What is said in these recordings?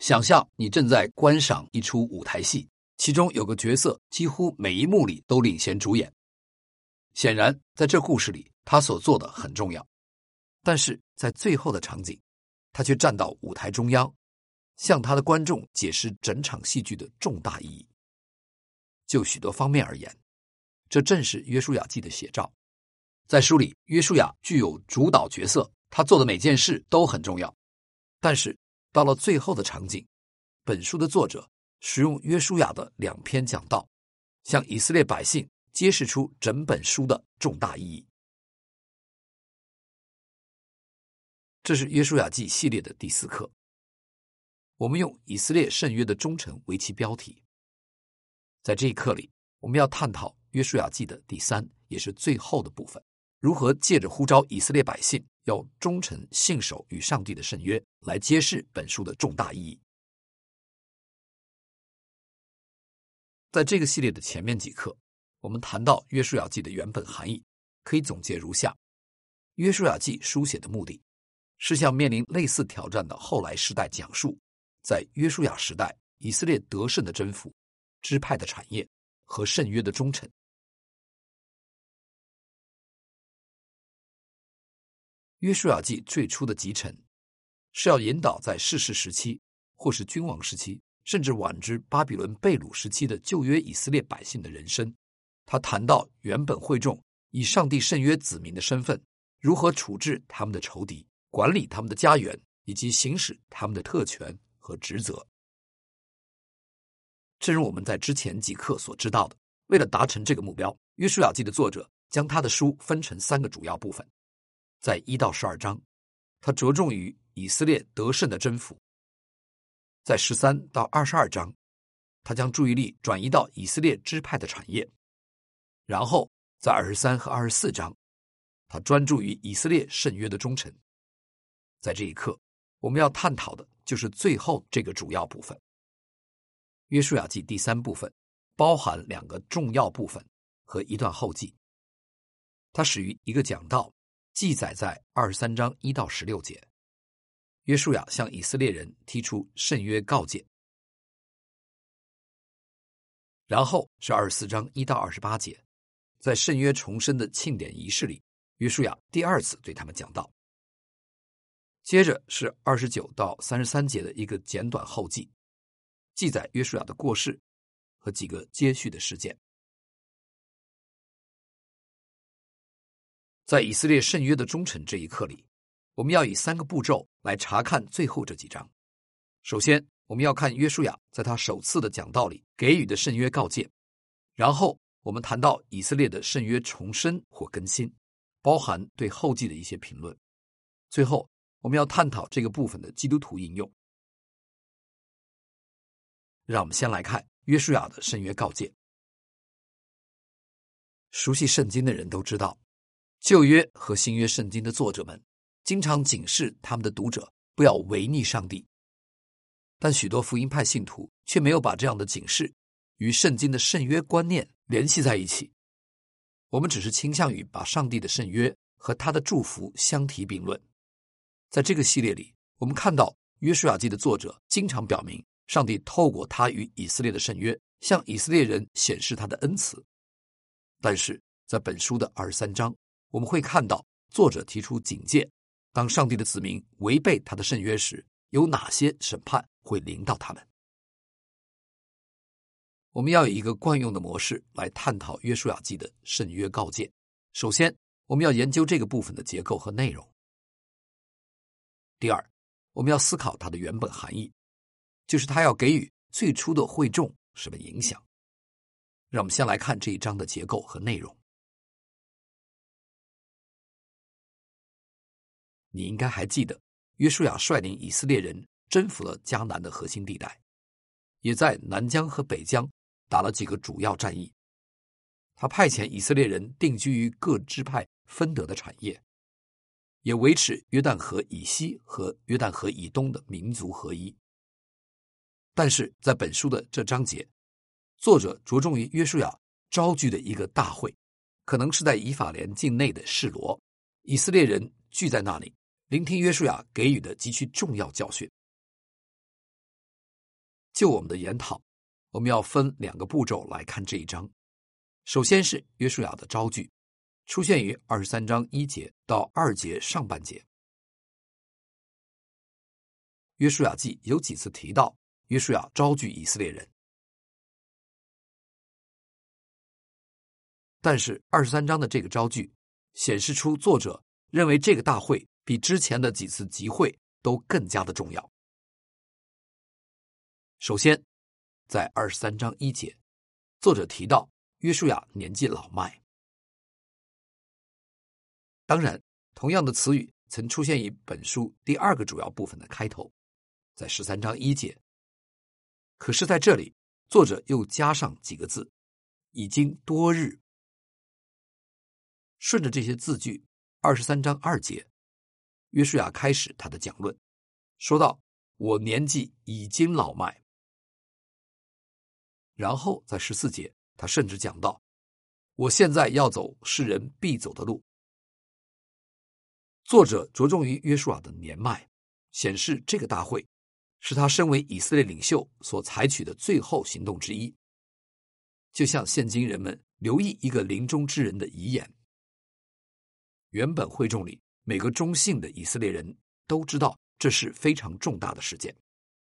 想象你正在观赏一出舞台戏，其中有个角色几乎每一幕里都领衔主演。显然，在这故事里，他所做的很重要，但是在最后的场景，他却站到舞台中央，向他的观众解释整场戏剧的重大意义。就许多方面而言，这正是约书亚记的写照。在书里，约书亚具有主导角色，他做的每件事都很重要。但是到了最后的场景，本书的作者使用约书亚的2篇讲道，向以色列百姓揭示出整本书的重大意义。这是约书亚记系列的第4课，我们用以色列圣约的忠诚为其标题。在这一课里，我们要探讨约书亚记的第3，也是最后的部分，如何借着呼召以色列百姓要忠诚信守与上帝的圣约，来揭示本书的重大意义。在这个系列的前面几课，我们谈到约书亚记的原本含义，可以总结如下：约书亚记书写的目的是向面临类似挑战的后来时代讲述，在约书亚时代以色列得胜的征服、支派的产业和圣约的忠诚。约书亚记最初的集成是要引导在士师时期或是君王时期，甚至晚之巴比伦被掳时期的旧约以色列百姓的人生。他谈到原本会众以上帝圣约子民的身份，如何处置他们的仇敌，管理他们的家园，以及行使他们的特权和职责。正如我们在之前几课所知道的，为了达成这个目标，约书亚记的作者将他的书分成3个主要部分。在1到12章，他着重于以色列得胜的征服。在13到22章，他将注意力转移到以色列支派的产业。然后在23和24章，他专注于以色列圣约的忠诚。在这一课，我们要探讨的就是最后这个主要部分。约书亚记第3部分包含2个重要部分和一段后记，它始于一个讲道，记载在23章1到16节。约书亚向以色列人提出圣约告诫。然后是24章1到28节，在圣约重生的庆典仪式里，约书亚第2次对他们讲道。接着是29到33节的一个简短后记，记载约书亚的过世和几个接续的事件。在以色列圣约的忠诚这一课里，我们要以3个步骤来查看最后这几章。首先，我们要看约书亚在他首次的讲道里给予的圣约告诫，然后我们谈到以色列的圣约重生或更新，包含对后记的一些评论。最后，我们要探讨这个部分的基督徒应用。让我们先来看约书亚的圣约告诫。熟悉圣经的人都知道，旧约和新约圣经的作者们经常警示他们的读者不要违逆上帝，但许多福音派信徒却没有把这样的警示与圣经的圣约观念联系在一起。我们只是倾向于把上帝的圣约和他的祝福相提并论。在这个系列里，我们看到约书亚记的作者经常表明上帝透过他与以色列的圣约向以色列人显示他的恩慈。但是在本书的23章，我们会看到作者提出警戒，当上帝的子民违背他的圣约时，有哪些审判会临到他们。我们要有一个惯用的模式来探讨约书亚记的圣约告诫。首先，我们要研究这个部分的结构和内容。第二，我们要思考它的原本含义，就是它要给予最初的会众什么影响。让我们先来看这一章的结构和内容。你应该还记得，约书亚率领以色列人征服了迦南的核心地带，也在南疆和北疆打了几个主要战役。他派遣以色列人定居于各支派分得的产业，也维持约旦河以西和约旦河以东的民族合一。但是在本书的这章节，作者着重于约书亚召聚的一个大会，可能是在以法莲境内的示罗，以色列人聚在那里，聆听约书亚给予的极其重要教训。 就我们的研讨，我们要分2个步骤来看这一章。首先是约书亚的招句，出现于23章1节到2节上半节。约书亚记有几次提到约书亚招聚以色列人，但是23章的这个招聚显示出作者认为这个大会比之前的几次集会都更加的重要。首先在23章1节，作者提到约书亚年纪老迈。当然，同样的词语曾出现于本书第2个主要部分的开头，在13章1节。可是在这里，作者又加上几个字，已经多日。顺着这些字句，23章2节，约书亚开始他的讲论，说到我年纪已经老迈。然后在14节，他甚至讲到我现在要走世人必走的路。作者着重于约书亚的年迈，显示这个大会是他身为以色列领袖所采取的最后行动之一，就像现今人们留意一个临终之人的遗言。原本会众里每个忠信的以色列人都知道这是非常重大的事件。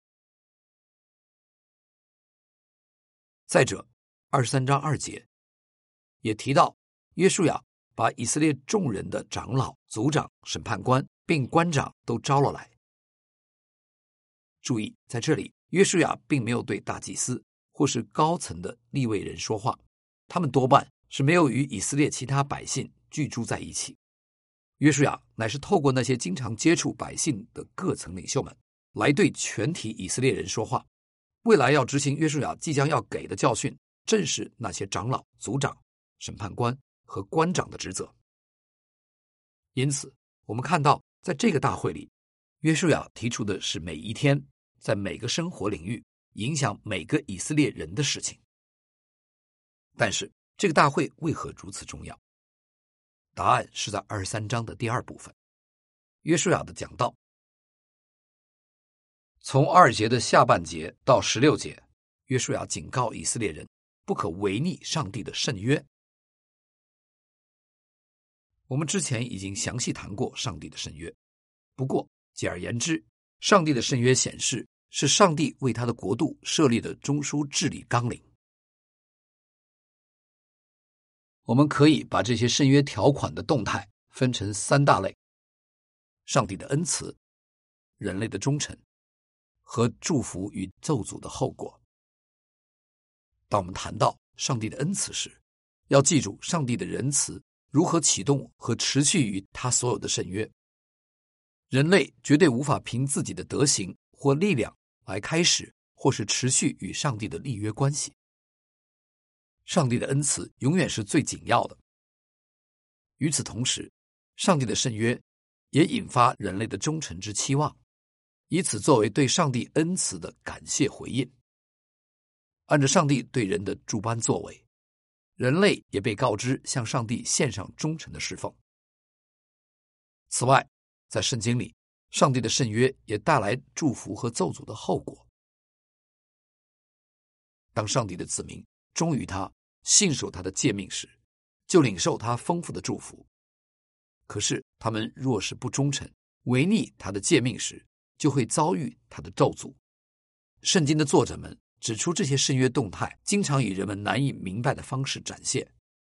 再者，23章2节也提到约书亚把以色列众人的长老、族长、审判官并官长都招了来。注意，在这里约书亚并没有对大祭司或是高层的利未人说话，他们多半是没有与以色列其他百姓聚住在一起。约书亚乃是透过那些经常接触百姓的各层领袖们，来对全体以色列人说话。未来要执行约书亚即将要给的教训，正是那些长老、族长、审判官和官长的职责。因此，我们看到在这个大会里，约书亚提出的是每一天在每个生活领域影响每个以色列人的事情。但是这个大会为何如此重要？答案是在23章的第2部分，约书亚的讲道。从2节的下半节到16节，约书亚警告以色列人不可违逆上帝的圣约。我们之前已经详细谈过上帝的圣约，不过简而言之，上帝的圣约显示是上帝为他的国度设立的中枢治理纲领。我们可以把这些圣约条款的动态分成3大类：上帝的恩慈、人类的忠诚和祝福与咒诅的后果。当我们谈到上帝的恩慈时，要记住上帝的仁慈如何启动和持续于他所有的圣约。人类绝对无法凭自己的德行或力量来开始或是持续与上帝的立约关系。上帝的恩慈永远是最紧要的。与此同时，上帝的圣约也引发人类的忠诚之期望，以此作为对上帝恩慈的感谢回应。按照上帝对人的诸般作为，人类也被告知向上帝献上忠诚的侍奉。此外，在圣经里，上帝的圣约也带来祝福和咒诅的后果。当上帝的子民忠于他、信守他的诫命时，就领受他丰富的祝福。可是他们若是不忠诚、违逆他的诫命时，就会遭遇他的咒诅。圣经的作者们指出，这些圣约动态经常以人们难以明白的方式展现。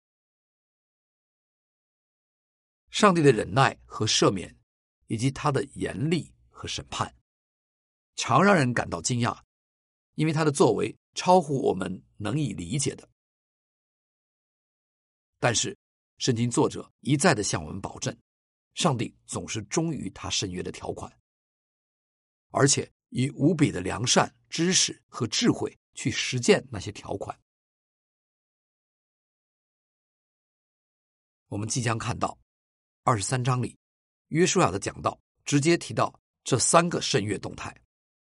上帝的忍耐和赦免，以及他的严厉和审判，常让人感到惊讶，因为他的作为超乎我们能以理解的。但是圣经作者一再地向我们保证，上帝总是忠于他圣约的条款，而且以无比的良善、知识和智慧去实践那些条款。我们即将看到23章里约书亚的讲道直接提到这3个圣约动态。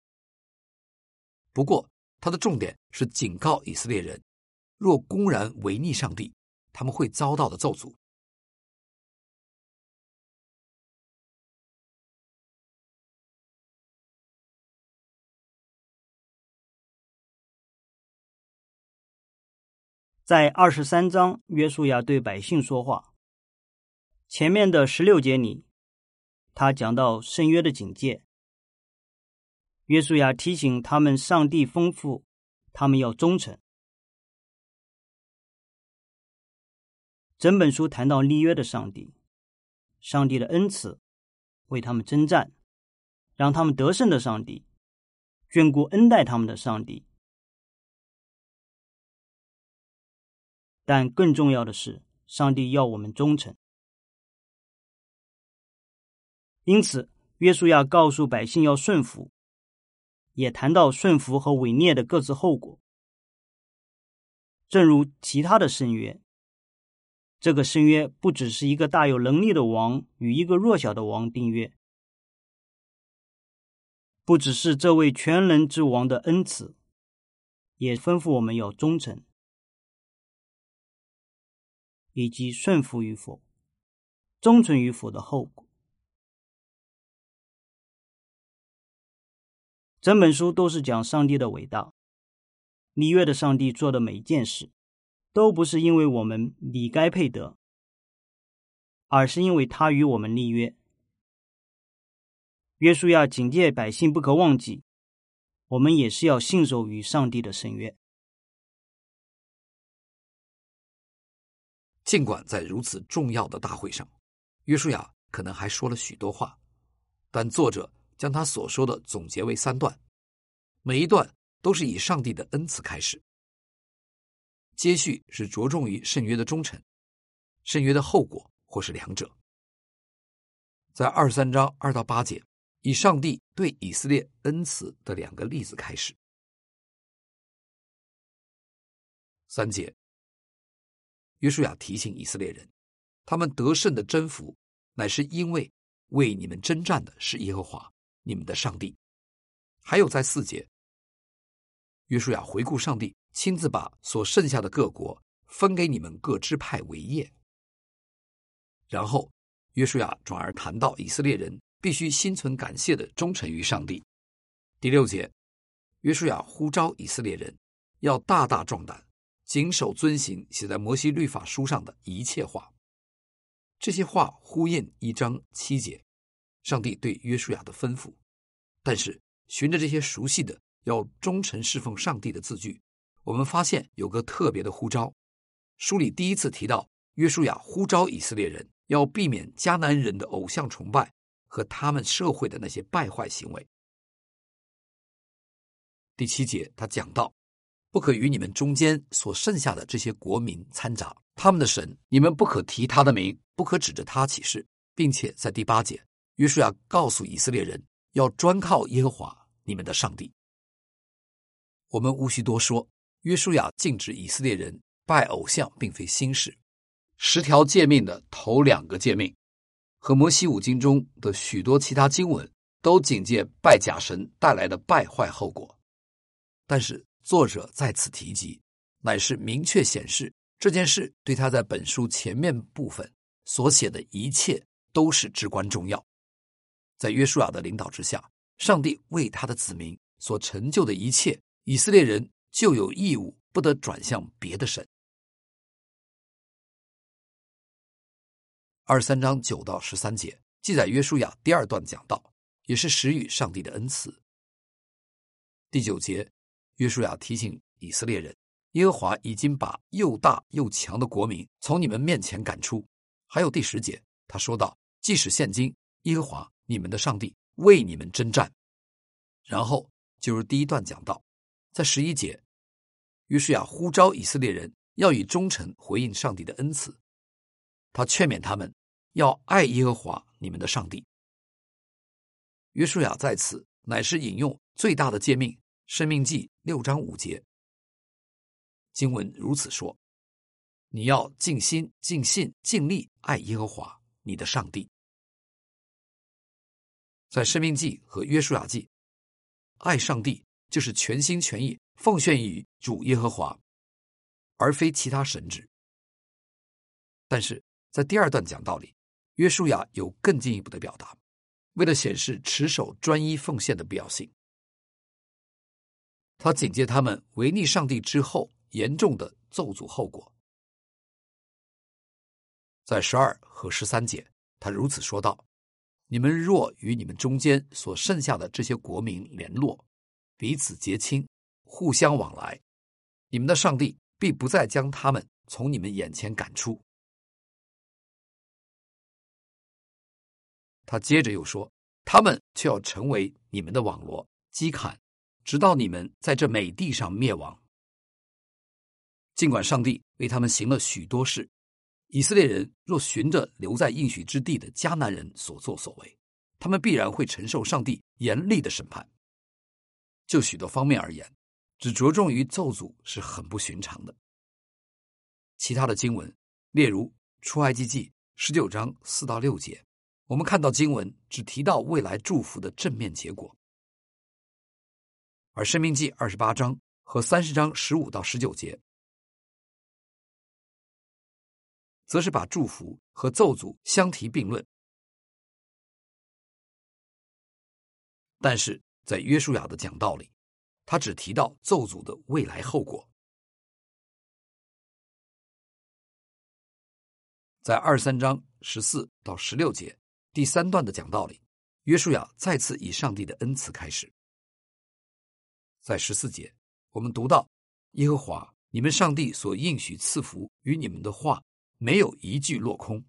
不过他的重点是警告以色列人，若公然违逆上帝，他们会遭到的咒诅。 在23章，约书亚对百姓说话。前面的16节里，他讲到圣约的警戒。约书亚提醒他们，上帝吩咐他们要忠诚。整本书谈到立约的上帝，上帝的恩慈，为他们征战，让他们得胜的上帝，眷顾恩待他们的上帝。但更重要的是，上帝要我们忠诚。因此，约书亚告诉百姓要顺服，也谈到顺服和违逆的各自后果。正如其他的圣约，这个圣约不只是一个大有能力的王与一个弱小的王订约，不只是这位全能之王的恩赐，也吩咐我们要忠诚，以及顺服与否、忠诚与否的后果。整本书都是讲上帝的伟大，立约的上帝做的每一件事，都不是因为我们理该配得，而是因为他与我们立约。约书亚警戒百姓不可忘记，我们也是要信守与上帝的圣约。 尽管在如此重要的大会上，约书亚可能还说了许多话，但作者将他所说的总结为3段，每一段都是以上帝的恩赐开始。接续是着重于圣约的忠诚、圣约的后果，或是两者。在23章2到8节，以上帝对以色列恩赐的2个例子开始。3节，约书亚提醒以色列人，他们得胜的征服，乃是因为为你们征战的是耶和华你们的上帝。还有在4节，约书亚回顾上帝亲自把所剩下的各国分给你们各支派为业。然后约书亚转而谈到以色列人必须心存感谢的忠诚于上帝。第6节，约书亚呼召以色列人要大大壮胆，谨守遵行写在摩西律法书上的一切话。这些话呼应1章7节上帝对约书亚的吩咐，但是循着这些熟悉的要忠诚侍奉上帝的字句，我们发现有个特别的呼召。书里第一次提到约书亚呼召以色列人要避免迦南人的偶像崇拜和他们社会的那些败坏行为。第7节他讲到，不可与你们中间所剩下的这些国民掺杂，他们的神你们不可提他的名，不可指着他起誓，并且在第8节约书亚告诉以色列人要专靠耶和华你们的上帝。我们无需多说，约书亚禁止以色列人拜偶像并非新事。10条诫命的头2个诫命和摩西五经中的许多其他经文都警戒拜假神带来的败坏后果，但是作者在此提及，乃是明确显示这件事对他在本书前面部分所写的一切都是至关重要。在约书亚的领导之下，上帝为他的子民所成就的一切，以色列人就有义务不得转向别的神。23章9到13节记载约书亚第2段讲道，也是实与上帝的恩赐。第9节，约书亚提醒以色列人，耶和华已经把又大又强的国民从你们面前赶出。还有第10节，他说到，即使现今耶和华你们的上帝为你们征战。然后就是第1段讲到，在11节，约书亚呼召以色列人要以忠诚回应上帝的恩赐，他劝勉他们要爱耶和华你们的上帝。约书亚在此乃是引用最大的诫命申命记6章5节，经文如此说，你要尽心尽性尽力爱耶和华你的上帝。在申命记和约书亚记，爱上帝就是全心全意奉献于主耶和华，而非其他神旨。但是在第2段讲道里，约书亚有更进一步的表达，为了显示持守专一奉献的必要性，他警戒他们违逆上帝之后严重的咒诅后果。在12和13节，他如此说道：你们若与你们中间所剩下的这些国民联络，彼此结亲，互相往来，你们的上帝必不再将他们从你们眼前赶出。他接着又说，他们却要成为你们的网罗，击砍，直到你们在这美地上灭亡。尽管上帝为他们行了许多事，以色列人若循着留在应许之地的迦南人所作所为，他们必然会承受上帝严厉的审判。就许多方面而言，只着重于咒诅是很不寻常的。其他的经文，例如出埃及记19章4到6节，我们看到经文只提到未来祝福的正面结果，而申命记28章和30章15到19节则是把祝福和咒诅相提并论。但是在约书亚的讲道里，他只提到咒诅的未来后果。在23章14到16节第3段的讲道里，约书亚再次以上帝的恩慈开始。在14节，我们读到耶和华你们上帝所应许赐福与你们的话，没有一句落空。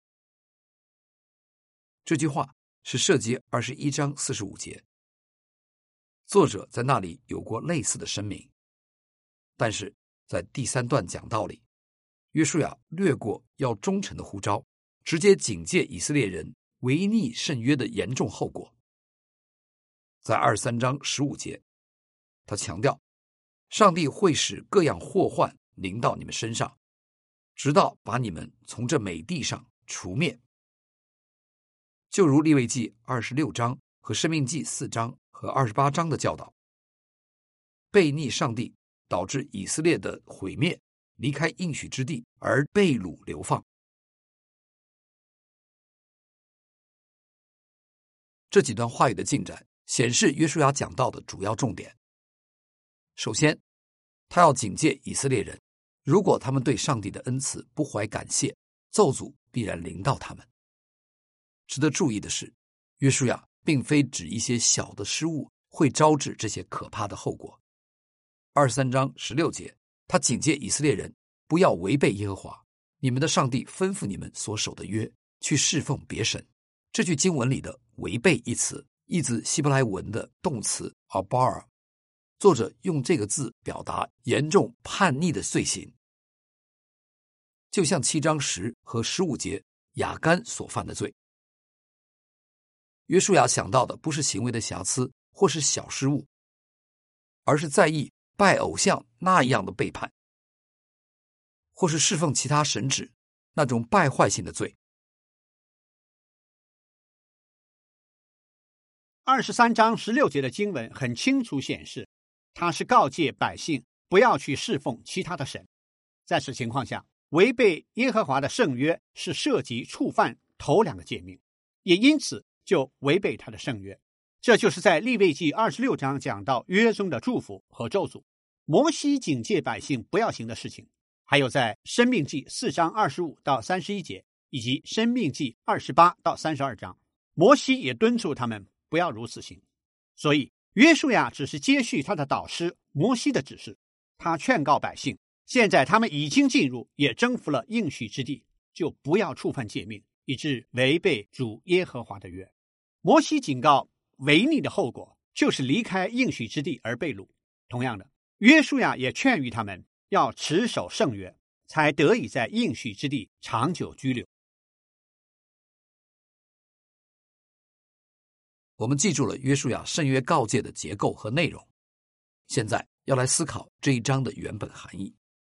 这句话是涉及21章45节，作者在那里有过类似的声明，但是在第3段讲道里，约书亚略过要忠诚的呼召，直接警戒以色列人违逆圣约的严重后果。在23章15节，他强调上帝会使各样祸患临到你们身上，直到把你们从这美地上除灭。就如利未记26章和申命记4章和28章的教导，悖逆上帝导致以色列的毁灭，离开应许之地而被掳流放。这几段话语的进展显示约书亚讲道的主要重点。首先，他要警戒以色列人，如果他们对上帝的恩赐不怀感谢，咒诅必然临到他们。值得注意的是，约书亚并非指一些小的失误会招致这些可怕的后果。23章16节，他警戒以色列人不要违背耶和华你们的上帝吩咐你们所守的约，去侍奉别神。这句经文里的违背一词，意自希伯来文的动词 abar， 作者用这个字表达严重叛逆的罪行，就像7章10和15节亚干所犯的罪。约书亚想到的不是行为的瑕疵或是小失误，而是在意拜偶像那样的背叛，或是侍奉其他神旨那种败坏性的罪。 23章16节的经文很清楚显示，他是告诫百姓不要去侍奉其他的神。在此情况下，违背耶和华的圣约是涉及触犯头2个诫命，也因此就违背他的圣约。这就是在利未记26章讲到约中的祝福和咒诅，摩西警戒百姓不要行的事情，还有在申命记4章25到31节以及申命记28到32章，摩西也敦促他们不要如此行。所以约书亚只是接续他的导师摩西的指示，他劝告百姓，现在他们已经进入也征服了应许之地，就不要触犯诫命，以致违背主耶和华的约。摩西警告违逆的后果就是离开应许之地而被掳。同样的，约书亚也劝喻他们要持守圣约，才得以在应许之地长久居留。 我们记住了约书亚圣约告诫的结构和内容，现在要来思考这一章的原本含义。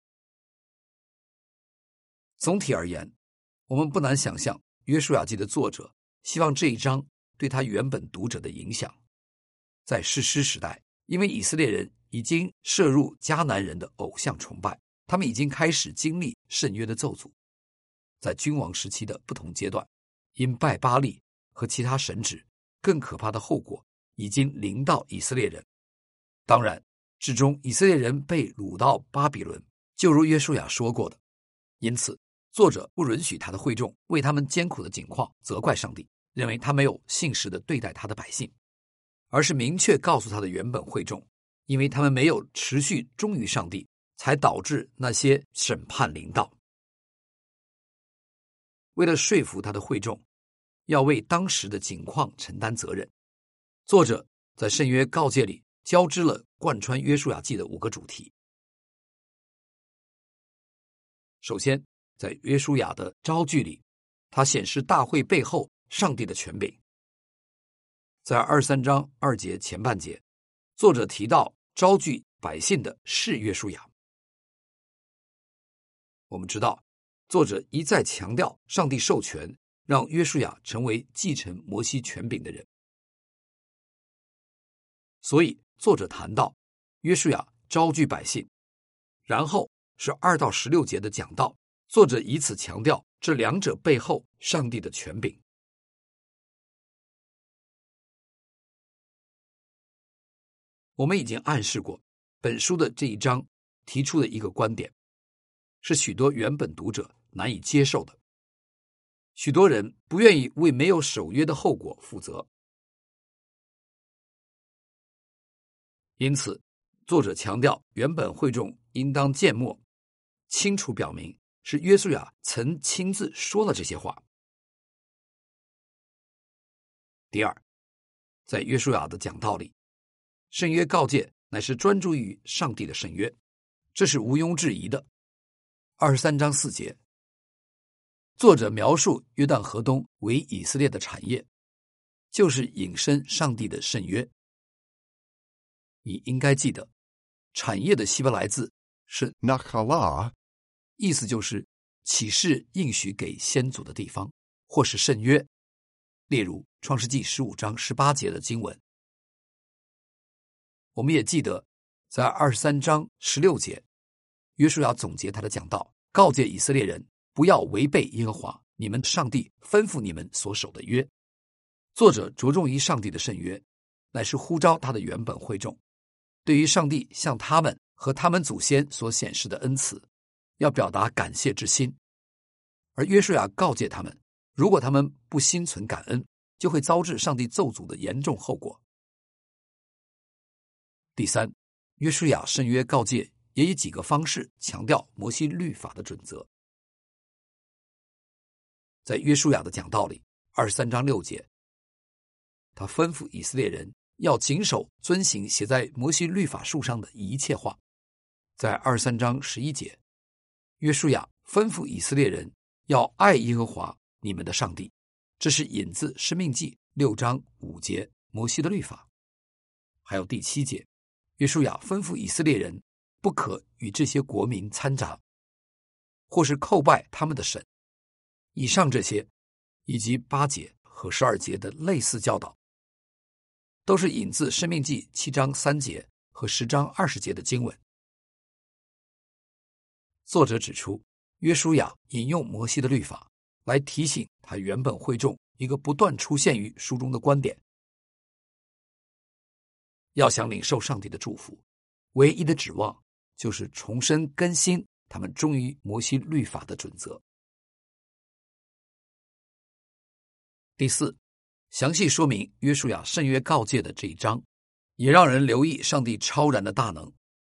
总体而言，我们不难想象约书亚记的作者希望这一章对他原本读者的影响。在士师时代，因为以色列人已经涉入迦南人的偶像崇拜，他们已经开始经历圣约的咒诅。在君王时期的不同阶段，因拜巴力和其他神旨，更可怕的后果已经临到以色列人。当然，至终以色列人被掳到巴比伦， 就如约书亚说过的，因此作者不允许他的会众为他们艰苦的境况责怪上帝，认为他没有信实地对待他的百姓，而是明确告诉他的原本会众，因为他们没有持续忠于上帝，才导致那些审判临到。为了说服他的会众要为当时的境况承担责任，作者在圣约告诫里交织了贯穿约书亚记的5个主题。首先，在约书亚的招句里，他显示大会背后上帝的权柄。在23章2节前半节，作者提到招聚百姓的是约书亚。我们知道，作者一再强调上帝授权让约书亚成为继承摩西权柄的人，所以作者谈到约书亚招聚百姓，然后是2到16节的讲道，作者以此强调这两者背后上帝的权柄。我们已经暗示过，本书的这一章提出的一个观点，是许多原本读者难以接受的。许多人不愿意为没有守约的后果负责，因此作者强调原本会众应当缄默，清楚表明是约书亚曾亲自说了这些话。第二，在约书亚的讲道里，圣约告诫乃是专注于上帝的圣约，这是毋庸置疑的。23章4节，作者描述约旦河东为以色列的产业，就是引申上帝的圣约。你应该记得，产业的希伯来字是 Nachala， 意思就是启示应许给先祖的地方，或是圣约。例如创世纪15章18节的经文。我们也记得，在23章16节，约书亚总结他的讲道，告诫以色列人不要违背耶和华你们上帝吩咐你们所守的约。作者着重于上帝的圣约，乃是呼召他的原本会众，对于上帝向他们和他们祖先所显示的恩慈，要表达感谢之心。而约书亚告诫他们，如果他们不心存感恩，就会遭致上帝咒诅的严重后果。第三，约书亚圣约告诫也以几个方式强调摩西律法的准则。在约书亚的讲道里，23章6节，他吩咐以色列人要谨守遵行写在摩西律法书上的一切话。在23章11节，约书亚吩咐以色列人要爱耶和华你们的上帝，这是引自申命记6章5节摩西的律法。还有第7节，约书亚吩咐以色列人不可与这些国民掺杂，或是叩拜他们的神。以上这些，以及8节和12节的类似教导，都是引自申命记7章3节和10章20节的经文。作者指出，约书亚引用摩西的律法来提醒他原本会众一个不断出现于书中的观点：要想领受上帝的祝福，唯一的指望就是重生更新他们忠于摩西律法的准则。第四，详细说明约书亚圣约告诫的这一章，也让人留意上帝超然的大能。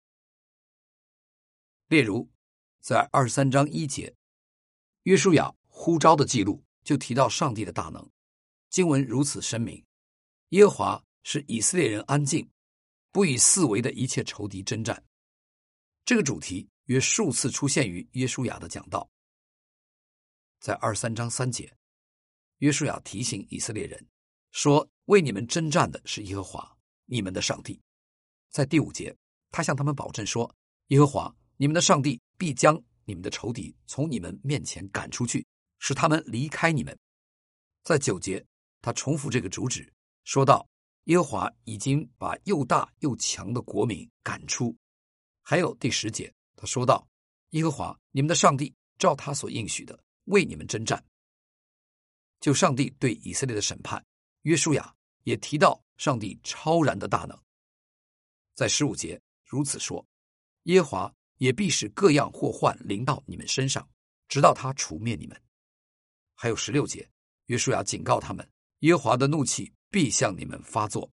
例如在23章1节，约书亚呼召的记录就提到上帝的大能。经文如此声明，耶和华使以色列人安静，不与四围的一切仇敌征战。这个主题约数次出现于约书亚的讲道。在23章3节，约书亚提醒以色列人说，为你们征战的是耶和华你们的上帝。在第5节，他向他们保证说，耶和华你们的上帝必将你们的仇敌从你们面前赶出去，使他们离开你们。在9节，他重复这个主旨，说道，耶和华已经把又大又强的国民赶出。还有第10节，他说道，耶和华你们的上帝照他所应许的为你们征战。就上帝对以色列的审判，约书亚也提到上帝超然的大能。在15节如此说，耶和华也必使各样祸患临到你们身上，直到他除灭你们。还有16节，约书亚警告他们，耶和华的怒气必向你们发作。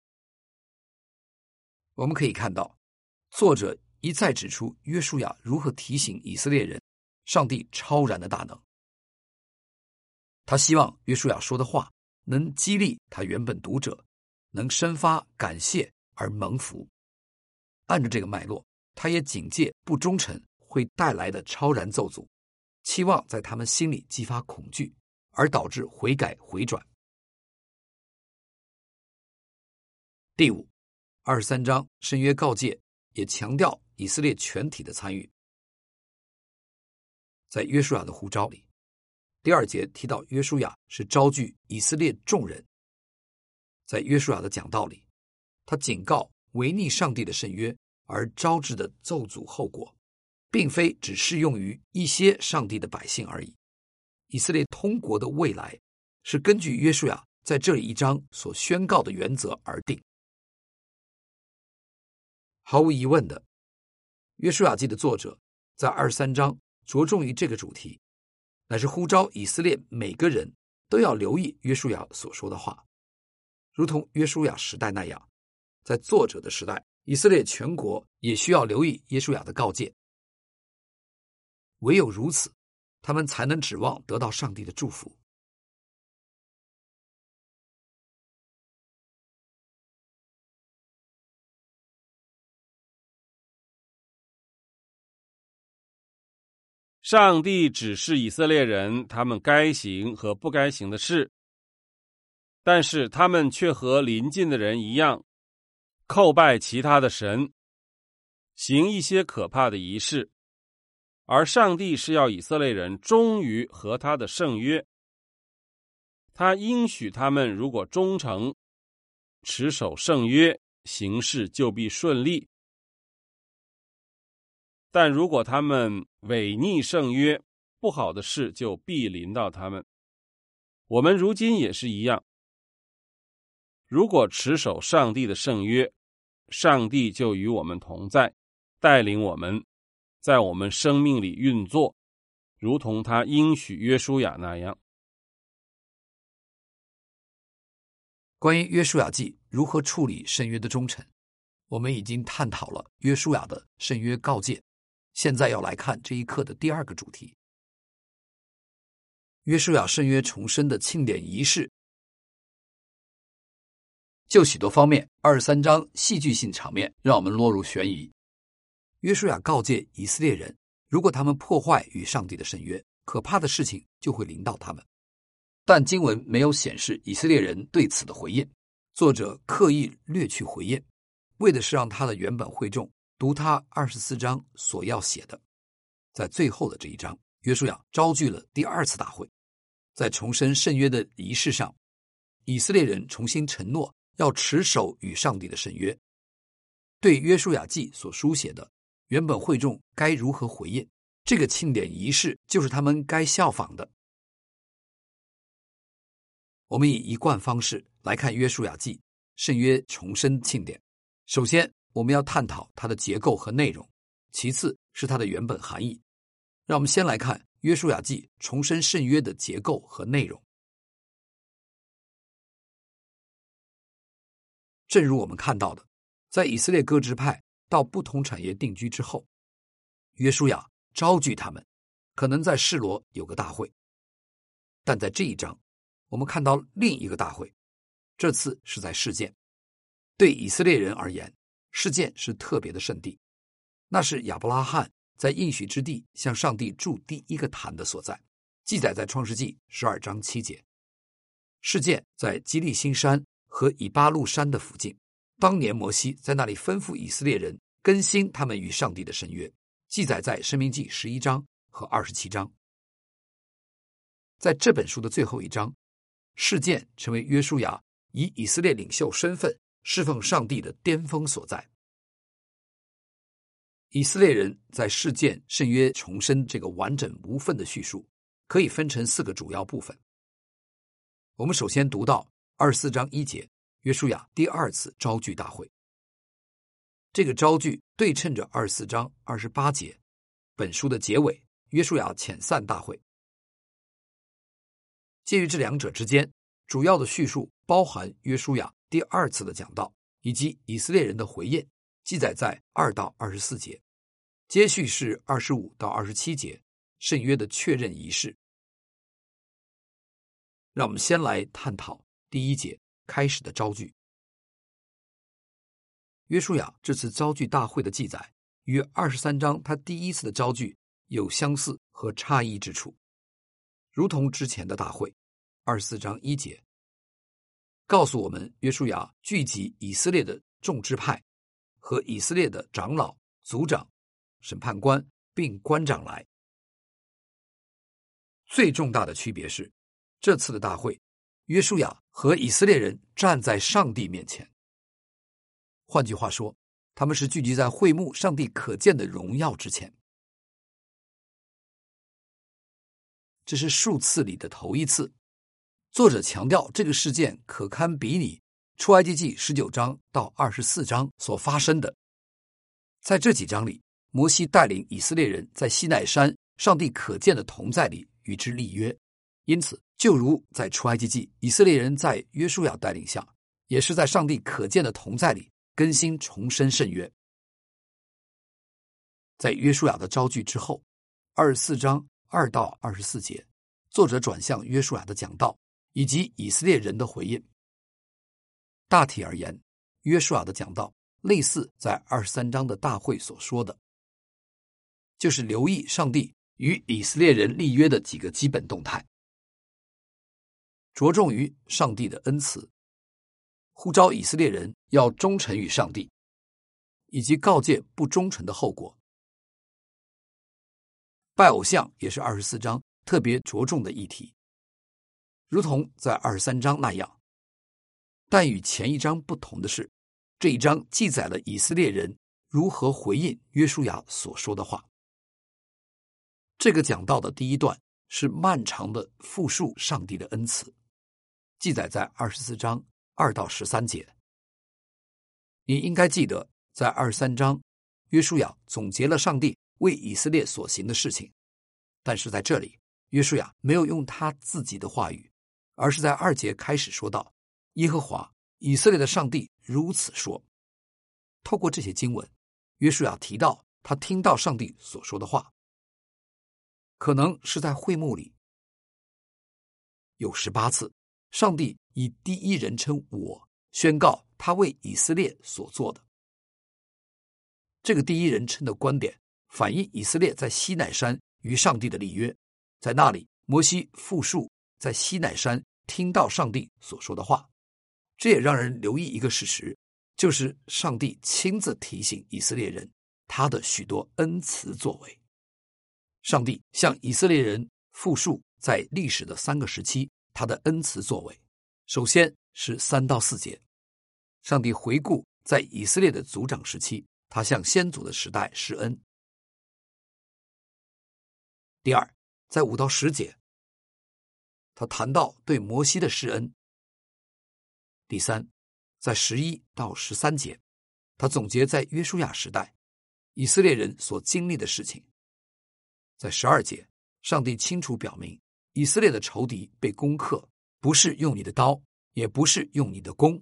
我们可以看到，作者一再指出约书亚如何提醒以色列人上帝超然的大能。他希望约书亚说的话能激励他原本读者，能生发感谢而蒙福。按照这个脉络，他也警戒不忠诚会带来的超然咒诅，期望在他们心里激发恐惧，而导致悔改回转。第五，23章圣约告诫也强调以色列全体的参与。在约书亚的呼召里，第2节提到约书亚是招聚以色列众人。在约书亚的讲道里，他警告违逆上帝的圣约而招致的咒诅后果，并非只适用于一些上帝的百姓而已。以色列通国的未来是根据约书亚在这一章所宣告的原则而定。毫无疑问的，约书亚记的作者在23章着重于这个主题，乃是呼召以色列每个人都要留意约书亚所说的话。如同约书亚时代那样，在作者的时代，以色列全国也需要留意约书亚的告诫。唯有如此，他们才能指望得到上帝的祝福。 上帝指示以色列人他们该行和不该行的事，但是他们却和邻近的人一样，叩拜其他的神，行一些可怕的仪式。而上帝是要以色列人忠于和他的圣约，他应许他们如果忠诚持守圣约，行事就必顺利。但如果他们违逆圣约，不好的事就必临到他们。我们如今也是一样，如果持守上帝的圣约，上帝就与我们同在，带领我们，在我们生命里运作，如同他应许约书亚那样。 关于约书亚记如何处理圣约的忠诚，我们已经探讨了约书亚的圣约告诫。现在要来看这一课的第2个主题，约书亚圣约重生的庆典仪式。就许多方面，23章戏剧性场面让我们落入悬疑。约书亚告诫以色列人，如果他们破坏与上帝的圣约，可怕的事情就会临到他们。但经文没有显示以色列人对此的回应，作者刻意略去回应，为的是让他的原本会众读他24章所要写的。在最后的这一章，约书亚招聚了第2次大会，在重申圣约的仪式上，以色列人重新承诺要持守与上帝的圣约。对约书亚记所书写的原本会众该如何回应，这个庆典仪式就是他们该效仿的。我们以一贯方式来看约书亚记圣约重生庆典。首先，我们要探讨它的结构和内容，其次是它的原本含义。让我们先来看约书亚记重生圣约的结构和内容。正如我们看到的，在以色列各支派到不同产业定居之后，约书亚招聚他们，可能在示罗有个大会。但在这一章，我们看到另一个大会，这次是在示剑。对以色列人而言，示剑是特别的圣地，那是亚伯拉罕在应许之地向上帝筑第一个坛的所在，记载在创世纪12章7节。示剑在基利心山和以巴路山的附近，当年摩西在那里吩咐以色列人更新他们与上帝的圣约，记载在申命记11章和27章。在这本书的最后一章，示剑成为约书亚以以色列领袖身份侍奉上帝的巅峰所在。以色列人在示剑圣约重生这个完整无份的叙述，可以分成4个主要部分。我们首先读到24章1节，约书亚第2次招聚大会。 这个招句对称着24章28节，本书的结尾，约书亚遣散大会。介于这两者之间，主要的叙述包含约书亚第二次的讲道，以及以色列人的回应，记载在2到24节。接续是25到27节，圣约的确认仪式。让我们先来探讨第1节开始的招句。约书亚这次招句大会的记载，与23章他第一次的招句有相似和差异之处。如同之前的大会，24章1节告诉我们，约书亚聚集以色列的众支派和以色列的长老、族长、审判官并官长来。最重大的区别是，这次的大会，约书亚和以色列人站在上帝面前。换句话说，他们是聚集在会幕上帝可见的荣耀之前。这是数次里的头一次。作者强调这个事件可堪比拟出埃及记19章到24章所发生的。在这几章里，摩西带领以色列人在西奈山上帝可见的同在里与之立约，因此就如在出埃及记，以色列人在约书亚带领下，也是在上帝可见的同在里更新重申圣约。在约书亚的招句之后，24章2到24节，作者转向约书亚的讲道以及以色列人的回应。大体而言，约书亚的讲道类似在23章的大会所说的，就是留意上帝与以色列人立约的几个基本动态，着重于上帝的恩慈，呼召以色列人要忠诚于上帝，以及告诫不忠诚的后果。拜偶像也是24章特别着重的议题，如同在23章那样。但与前一章不同的是，这一章记载了以色列人如何回应约书亚所说的话。这个讲道的第一段是漫长的复述上帝的恩慈，记载在24章2到13节。你应该记得，在23章，约书亚总结了上帝为以色列所行的事情，但是在这里，约书亚没有用他自己的话语，而是在2节开始说道，耶和华以色列的上帝如此说。透过这些经文，约书亚提到他听到上帝所说的话，可能是在会幕里有18次，上帝以第一人称我宣告他为以色列所做的。这个第一人称的观点反映以色列在西奈山与上帝的立约，在那里摩西复述在西奈山听到上帝所说的话。这也让人留意一个事实，就是上帝亲自提醒以色列人他的许多恩慈作为。上帝向以色列人复述在历史的3个时期他的恩慈作为。首先是3到4节，上帝回顾在以色列的族长时期，他向先祖的时代施恩。第二，在5到10节，他谈到对摩西的施恩。第三，在11到13节，他总结在约书亚时代以色列人所经历的事情。在12节，上帝清楚表明以色列的仇敌被攻克，不是用你的刀，也不是用你的弓。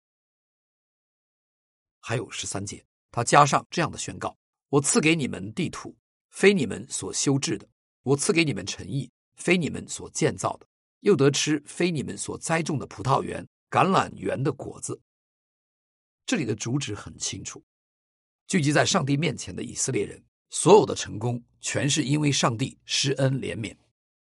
还有13节，他加上这样的宣告，我赐给你们地土，非你们所修治的，我赐给你们城邑，非你们所建造的，又得吃非你们所栽种的葡萄园、橄榄园的果子。这里的主旨很清楚，聚集在上帝面前的以色列人，所有的成功全是因为上帝施恩怜悯。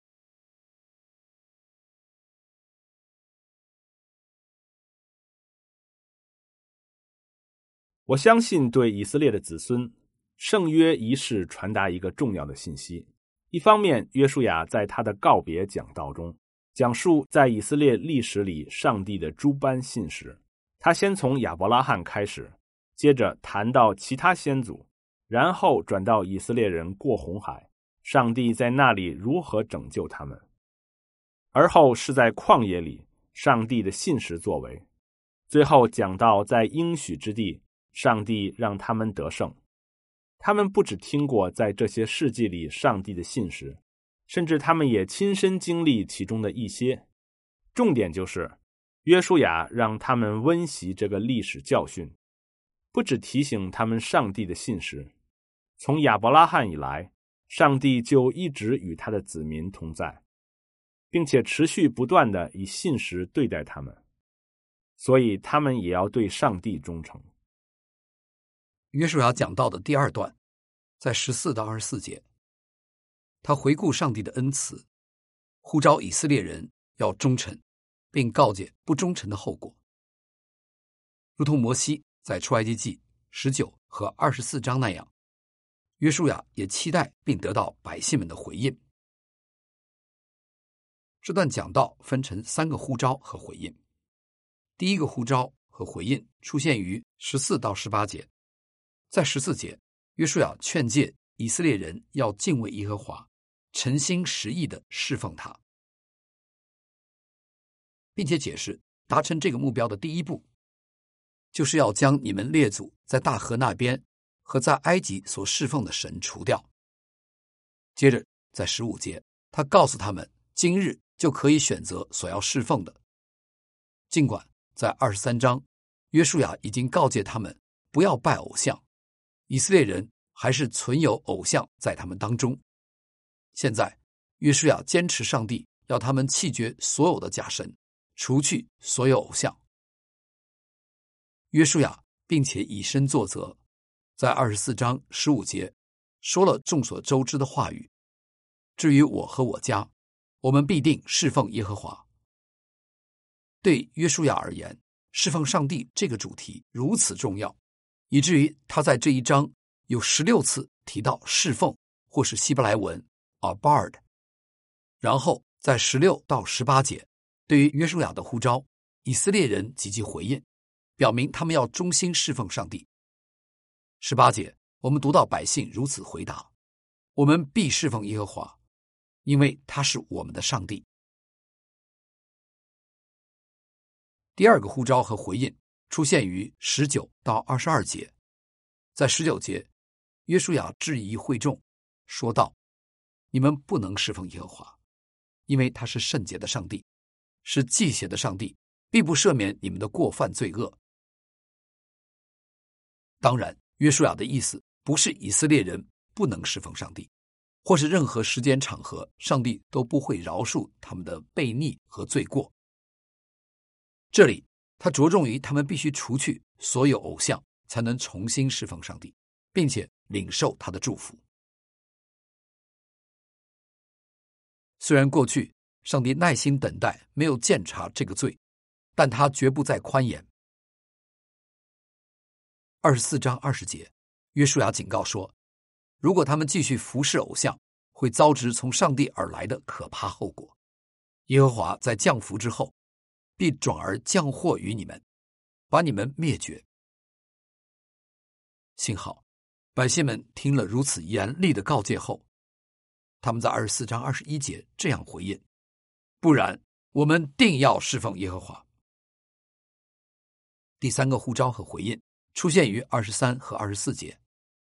我相信对以色列的子孙，圣约仪式传达一个重要的信息。一方面，约书亚在他的告别讲道中，讲述在以色列历史里上帝的诸般信实。他先从亚伯拉罕开始，接着谈到其他先祖，然后转到以色列人过红海，上帝在那里如何拯救他们。而后是在旷野里，上帝的信实作为。最后讲到在应许之地， 上帝让他们得胜。他们不只听过在这些事迹里上帝的信实，甚至他们也亲身经历其中的一些。重点就是约书亚让他们温习这个历史教训，不只提醒他们上帝的信实。从亚伯拉罕以来，上帝就一直与他的子民同在，并且持续不断地以信实对待他们，所以他们也要对上帝忠诚。 约书亚讲到的第二段，在14到24节，他回顾上帝的恩慈，呼召以色列人要忠诚，并告诫不忠诚的后果。如同摩西在出埃及记19和24章那样，约书亚也期待并得到百姓们的回应。这段讲道分成3个呼召和回应。第一个呼召和回应出现于14到18节。在14节，约书亚劝诫以色列人要敬畏耶和华，诚心实意地侍奉他，并且解释达成这个目标的第一步，就是要将你们列祖在大河那边和在埃及所侍奉的神除掉。接着在15节，他告诉他们今日就可以选择所要侍奉的。尽管在23章，约书亚已经告诫他们不要拜偶像，以色列人还是存有偶像在他们当中。现在约书亚坚持上帝要他们弃绝所有的假神，除去所有偶像。约书亚并且以身作则，在24章15节说了众所周知的话语：至于我和我家，我们必定侍奉耶和华。对约书亚而言，侍奉上帝这个主题如此重要，以至于他在这一章有16次提到侍奉或是希伯来文 abard。 然后在16到18节，对于约书亚的呼召，以色列人积极回应，表明他们要忠心侍奉上帝。18节我们读到百姓如此回答：我们必侍奉耶和华，因为他是我们的上帝。第二个呼召和回应出现于19到22节。在19节，约书亚质疑会众，说道：你们不能侍奉耶和华，因为他是圣洁的上帝，是忌邪的上帝，必不赦免你们的过犯罪恶。当然，约书亚的意思不是以色列人不能侍奉上帝，或是任何时间场合上帝都不会饶恕他们的悖逆和罪过。这里他着重于他们必须除去所有偶像，才能重新侍奉上帝，并且领受他的祝福。虽然过去上帝耐心等待，没有鉴察这个罪，但他绝不再宽严。24章20节，约书亚警告说，如果他们继续服侍偶像，会遭致从上帝而来的可怕后果。耶和华在降福之后，必转而降祸于你们，把你们灭绝。幸好百姓们听了如此严厉的告诫后，他们在24章21节这样回应：不然我们定要侍奉耶和华。第三个呼召和回应出现于23和24节。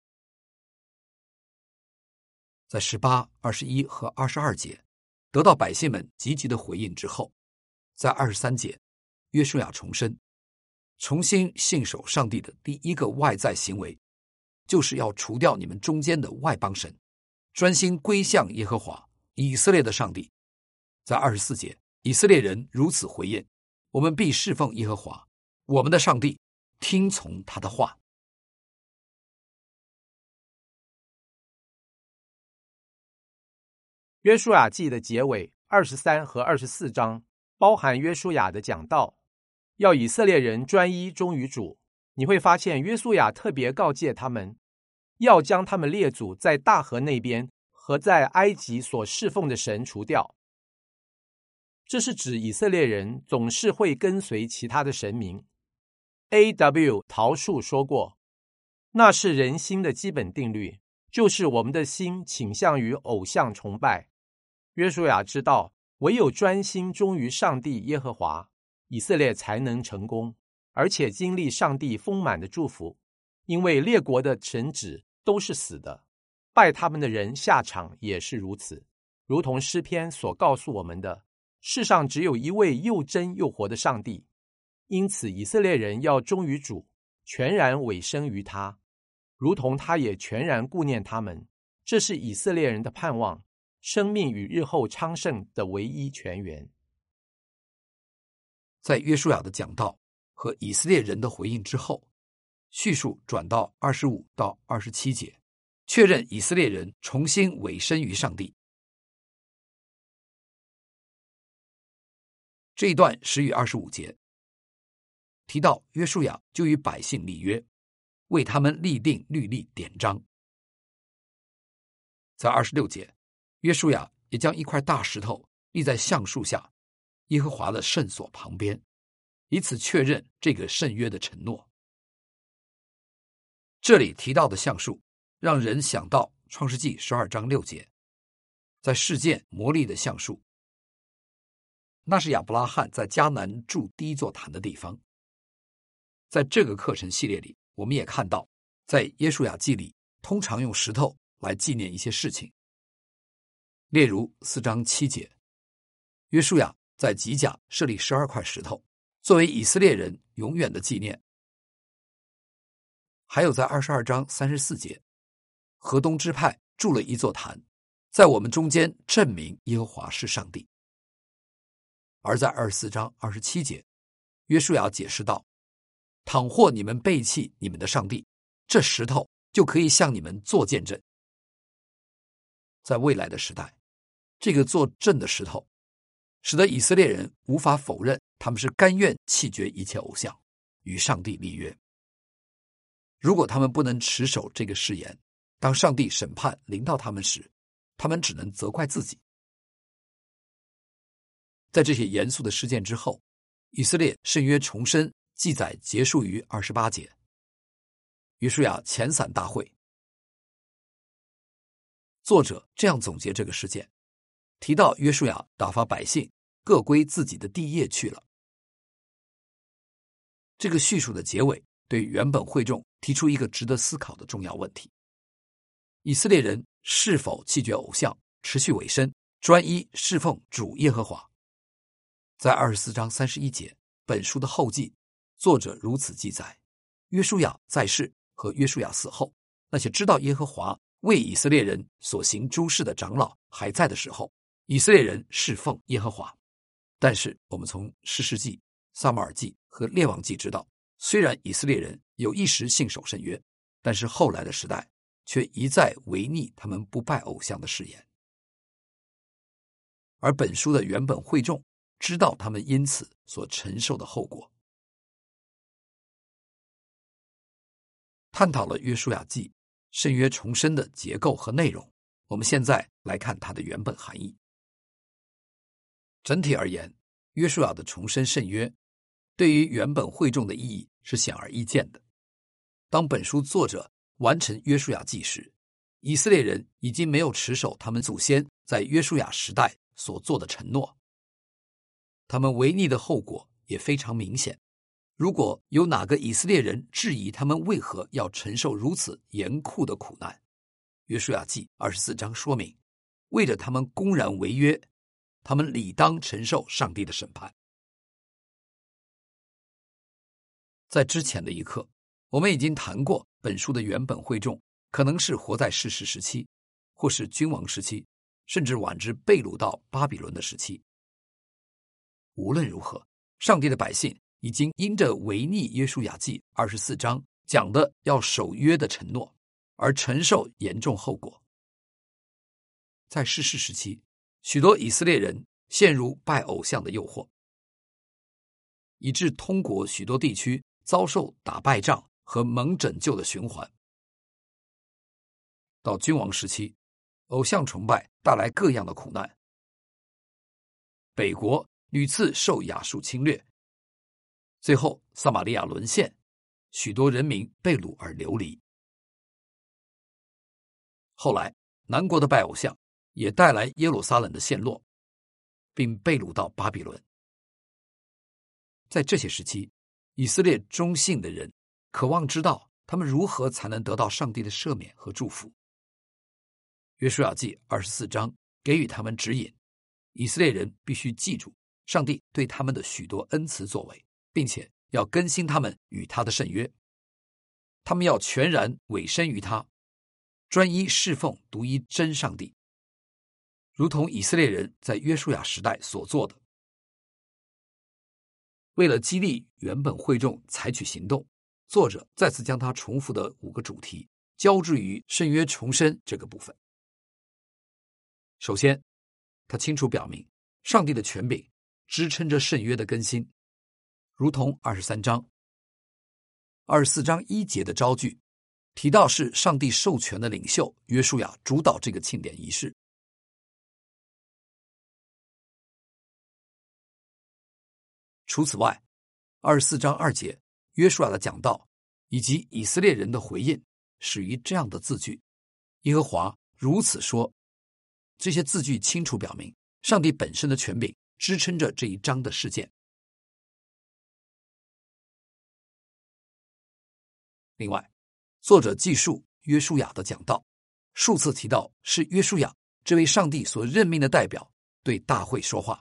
在18、21和22节得到百姓们积极的回应之后，在23节，约书亚重申，重新信守上帝的第一个外在行为，就是要除掉你们中间的外邦神，专心归向耶和华以色列的上帝。在24节，以色列人如此回应：我们必侍奉耶和华我们的上帝，听从他的话。 约书亚记的结尾23和24章包含约书亚的讲道，要以色列人专一忠于主。你会发现约书亚特别告诫他们，要将他们列祖在大河那边和在埃及所侍奉的神除掉。这是指以色列人总是会跟随其他的神明。A.W. 陶树说过，那是人心的基本定律，就是我们的心倾向于偶像崇拜。约书亚知道，唯有专心忠于上帝耶和华，以色列才能成功，而且经历上帝丰满的祝福。 因为列国的神旨都是死的，拜他们的人下场也是如此。如同诗篇所告诉我们的，世上只有一位又真又活的上帝，因此以色列人要忠于主，全然委身于他，如同他也全然顾念他们。这是以色列人的盼望，生命与日后昌盛的唯一泉源。 在约书亚的讲道和以色列人的回应之后，叙述转到25到27节，确认以色列人重新委身于上帝。这一段10与25节提到约书亚就与百姓立约，为他们立定律例典章。在26节，约书亚也将一块大石头立在橡树下耶和华的圣所旁边，以此确认这个圣约的承诺。这里提到的橡树让人想到创世纪12章6节，在示剑摩利的橡树，那是亚伯拉罕在迦南筑第一座坛的地方。在这个课程系列里，我们也看到在约书亚记里通常用石头来纪念一些事情，例如4章7节，约书亚在吉甲设立12块石头，作为以色列人永远的纪念。还有在22章34节，河东支派筑了一座坛，在我们中间证明耶和华是上帝。而在24章27节，约书亚解释道，倘或你们背弃你们的上帝，这石头就可以向你们做见证。在未来的时代，这个做证的石头使得以色列人无法否认他们是甘愿弃绝一切偶像，与上帝立约。如果他们不能持守这个誓言，当上帝审判临到他们时，他们只能责怪自己。在这些严肃的事件之后，以色列圣约重生记载结束于28节。约书亚遣散大会，作者这样总结这个事件，提到约书亚打发百姓各归自己的地业去了。这个叙述的结尾对原本会众提出一个值得思考的重要问题：以色列人是否弃绝偶像，持续委身，专一侍奉主耶和华？在24章31节，本书的后记，作者如此记载：约书亚在世和约书亚死后，那些知道耶和华为以色列人所行诸事的长老还在的时候，以色列人侍奉耶和华。但是我们从士师记、撒母耳记和列王记知道，虽然以色列人有一时信守圣约，但是后来的时代却一再违逆他们不拜偶像的誓言。而本书的原本会众知道他们因此所承受的后果。探讨了约书亚记圣约重生的结构和内容，我们现在来看它的原本含义。整体而言，约书亚的重生圣约对于原本会众的意义是显而易见的。当本书作者完成约书亚记时，以色列人已经没有持守他们祖先在约书亚时代所做的承诺，他们违逆的后果也非常明显。如果有哪个以色列人质疑他们为何要承受如此严酷的苦难，约书亚记24章说明，为着他们公然违约，他们理当承受上帝的审判。在之前的一课，我们已经谈过本书的原本会众可能是活在士师时期，或是君王时期，甚至晚至被掳到巴比伦的时期。无论如何，上帝的百姓已经因着违逆约书亚记24章讲的要守约的承诺，而承受严重后果。在士师时期，许多以色列人陷入拜偶像的诱惑，以致通国许多地区遭受打败仗和蒙拯救的循环。到君王时期，偶像崇拜带来各样的苦难，北国屡次受亚述侵略，最后撒玛利亚沦陷，许多人民被掳而流离。后来南国的拜偶像也带来耶路撒冷的陷落，并被掳到巴比伦。在这些时期，以色列忠信的人渴望知道他们如何才能得到上帝的赦免和祝福。约书亚记24章给予他们指引，以色列人必须记住上帝对他们的许多恩慈作为，并且要更新他们与他的圣约。他们要全然委身于他，专一侍奉独一真上帝，如同以色列人在约书亚时代所做的。为了激励原本会众采取行动，作者再次将他重复的5个主题交织于圣约重申这个部分。首先，他清楚表明上帝的权柄支撑着圣约的更新，如同23章24章1节的招句提到，是上帝授权的领袖约书亚主导这个庆典仪式。除此外，24章2节约书亚的讲道以及以色列人的回应始于这样的字句：耶和华如此说。这些字句清楚表明上帝本身的权柄支撑着这一章的事件。另外，作者记述约书亚的讲道，数次提到是约书亚这位上帝所任命的代表对大会说话。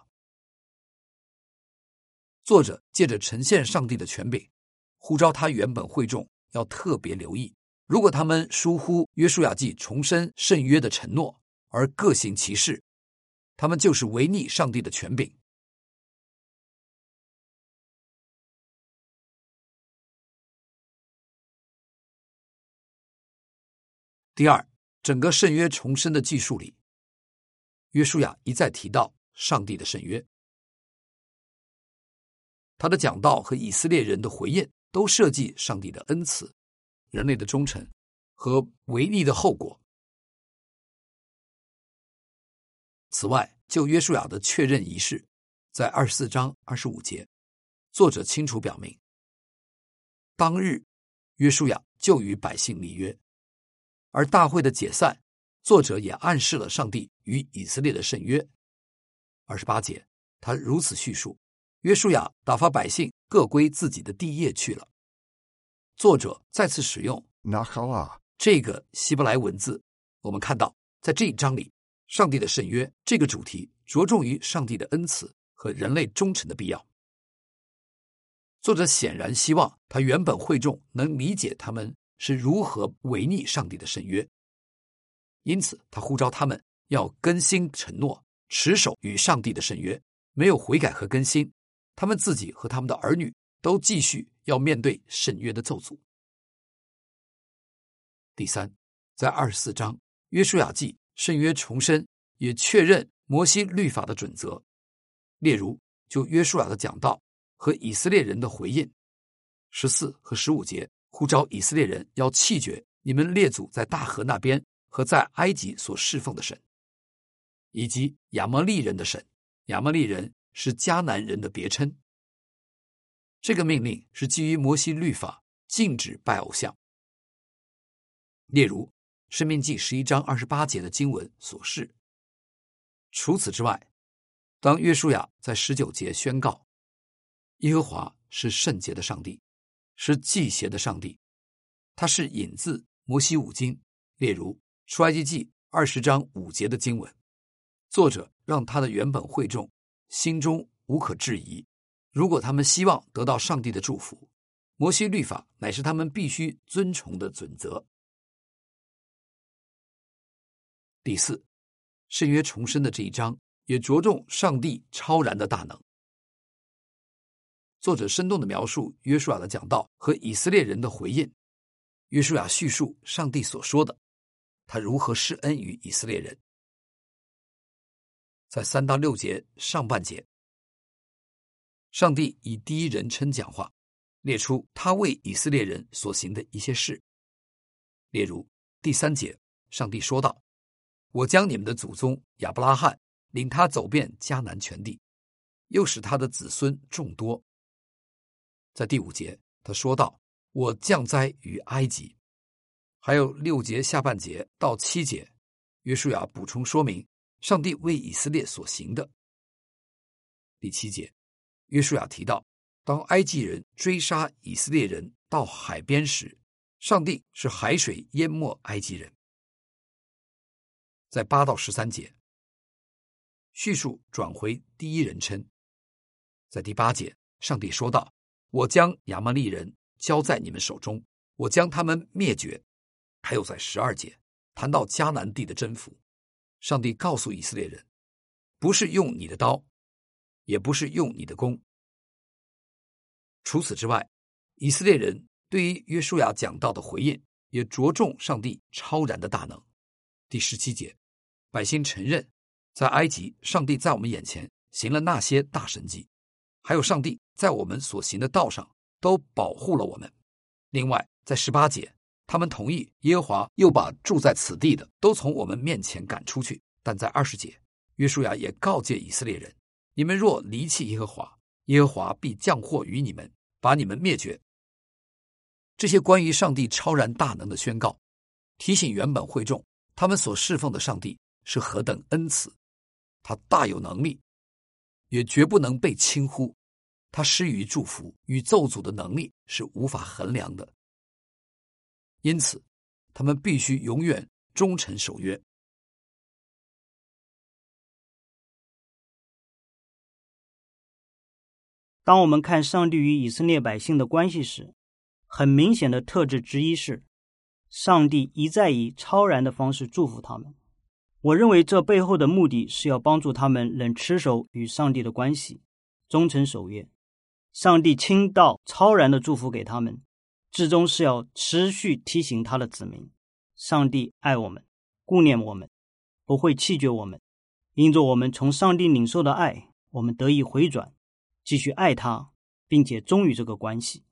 作者借着呈现上帝的权柄，呼召他原本会众要特别留意，如果他们疏忽约书亚记重申圣约的承诺而各行其事，他们就是违逆上帝的权柄。第二，整个圣约重申的记述里，约书亚一再提到上帝的圣约。他的讲道和以色列人的回应都涉及上帝的恩慈、人类的忠诚和违逆的后果。此外，就约书亚的确认仪式，在24章25节，作者清楚表明，当日约书亚就与百姓立约，而大会的解散，作者也暗示了上帝与以色列的圣约。28节，他如此叙述：约书亚打发百姓各归自己的地业去了。作者再次使用 Nachala 这个希伯来文字，我们看到在这一章里，上帝的圣约这个主题着重于上帝的恩慈和人类忠诚的必要。作者显然希望他原本会众能理解他们是如何违逆上帝的圣约，因此他呼召他们要更新承诺，持守与上帝的圣约，没有悔改和更新，他们自己和他们的儿女都继续要面对圣约的咒诅。第三，在24章约书亚记圣约重申，也确认摩西律法的准则，例如就约书亚的讲道和以色列人的回应，14和15节呼召以色列人要弃绝你们列祖在大河那边和在埃及所侍奉的神，以及亚摩利人的神。亚摩利人是迦南人的别称。这个命令是基于摩西律法禁止拜偶像，例如申命记11章28节的经文所示。除此之外，当约书亚在19节宣告耶和华是圣洁的上帝，是祭邪的上帝，他是引自摩西五经，例如出埃及记20章5节的经文。作者让他的原本会众心中无可置疑，如果他们希望得到上帝的祝福，摩西律法乃是他们必须遵从的准则。第四，圣约重申的这一章也着重上帝超然的大能。作者生动地描述约书亚的讲道和以色列人的回应。约书亚叙述上帝所说的，他如何施恩于以色列人。在3到6节上半节，上帝以第一人称讲话，列出他为以色列人所行的一些事。例如第3节，上帝说道：我将你们的祖宗亚伯拉罕领他走遍迦南全地，又使他的子孙众多。在第5节，他说道：我降灾于埃及。还有6节下半节到7节，约书亚补充说明上帝为以色列所行的。第7节，约书亚提到，当埃及人追杀以色列人到海边时， 上帝是海水淹没埃及人。在8到13节，叙述转回第一人称。在第8节，上帝说道：我将亚摩利人交在你们手中，我将他们灭绝。还有在12节，谈到迦南地的征服，上帝告诉以色列人，不是用你的刀，也不是用你的弓。除此之外，以色列人对于约书亚讲道的回应也着重上帝超然的大能。第17节，百姓承认在埃及上帝在我们眼前行了那些大神迹，还有上帝在我们所行的道上都保护了我们。另外在18节，他们同意耶和华又把住在此地的都从我们面前赶出去。但在20节，约书亚也告诫以色列人，你们若离弃耶和华，耶和华必降祸于你们，把你们灭绝。这些关于上帝超然大能的宣告，提醒原本会众他们所侍奉的上帝是何等恩慈，他大有能力，也绝不能被轻忽，他施予祝福与咒诅的能力是无法衡量的。因此他们必须永远忠诚守约。 当我们看上帝与以色列百姓的关系时，很明显的特质之一是，上帝一再以超然的方式祝福他们。我认为这背后的目的是要帮助他们能持守与上帝的关系，忠诚守约。上帝倾倒超然的祝福给他们，至终是要持续提醒他的子民，上帝爱我们，顾念我们，不会弃绝我们。因着我们从上帝领受的爱，我们得以回转，继续爱他，并且忠于这个关系。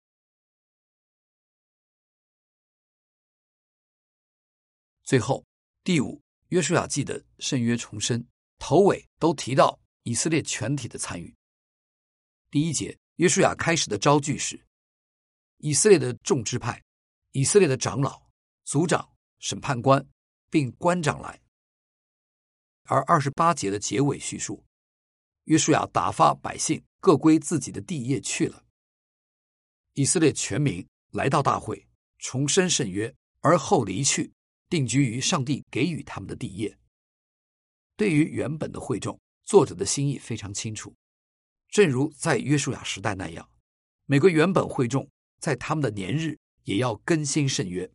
最后，第5约书亚记的圣约重申，头尾都提到以色列全体的参与。第1节，约书亚开始的招聚是以色列的众支派、以色列的长老、族长、审判官并官长来。而28节的结尾叙述，约书亚打发百姓各归自己的地业去了。以色列全民来到大会，重申圣约，而后离去，定居于上帝给予他们的地业。对于原本的会众，作者的心意非常清楚，正如在约书亚时代那样，每个原本会众在他们的年日也要更新圣约。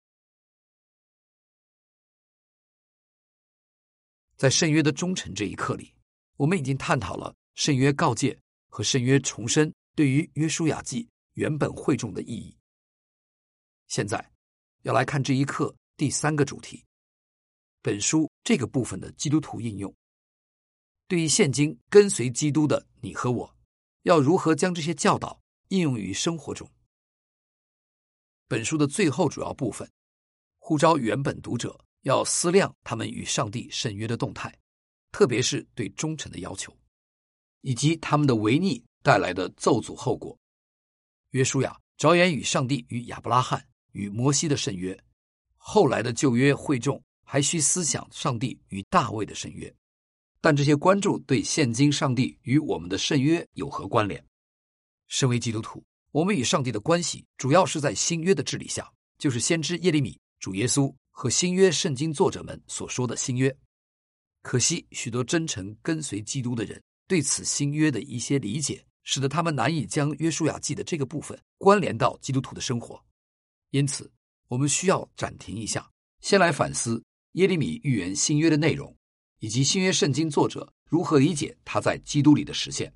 在圣约的忠诚这一课里，我们已经探讨了圣约告诫和圣约重申对于约书亚记原本会众的意义。现在要来看这一课第3个主题，本书这个部分的基督徒应用。对于现今跟随基督的你和我，要如何将这些教导应用于生活中？本书的最后主要部分呼召原本读者要思量他们与上帝圣约的动态，特别是对忠诚的要求，以及他们的违逆带来的咒诅后果。约书亚着眼与上帝与亚伯拉罕与摩西的圣约，后来的旧约会众还需思想上帝与大卫的圣约，但这些关注对现今上帝与我们的圣约有何关联？身为基督徒，我们与上帝的关系主要是在新约的治理下，就是先知耶利米、主耶稣和新约圣经作者们所说的新约。可惜许多真诚跟随基督的人对此新约的一些理解，使得他们难以将约书亚记的这个部分关联到基督徒的生活。因此我们需要暂停一下，先来反思耶利米预言新约的内容，以及新约圣经作者如何理解他在基督里的实现。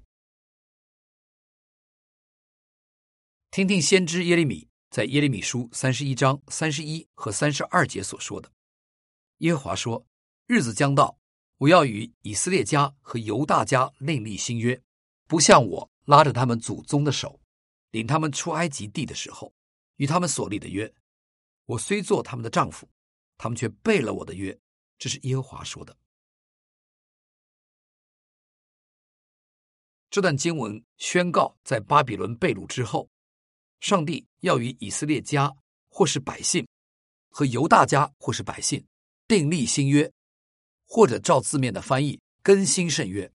听听先知耶利米在耶利米书31章31和32节所说的。耶和华说，日子将到，我要与以色列家和犹大家另立新约，不像我拉着他们祖宗的手，领他们出埃及地的时候与他们所立的约。我虽做他们的丈夫，他们却背了我的约，这是耶和华说的。这段经文宣告，在巴比伦被掳之后，上帝要与以色列家或是百姓和犹大家或是百姓订立新约，或者照字面的翻译，更新圣约。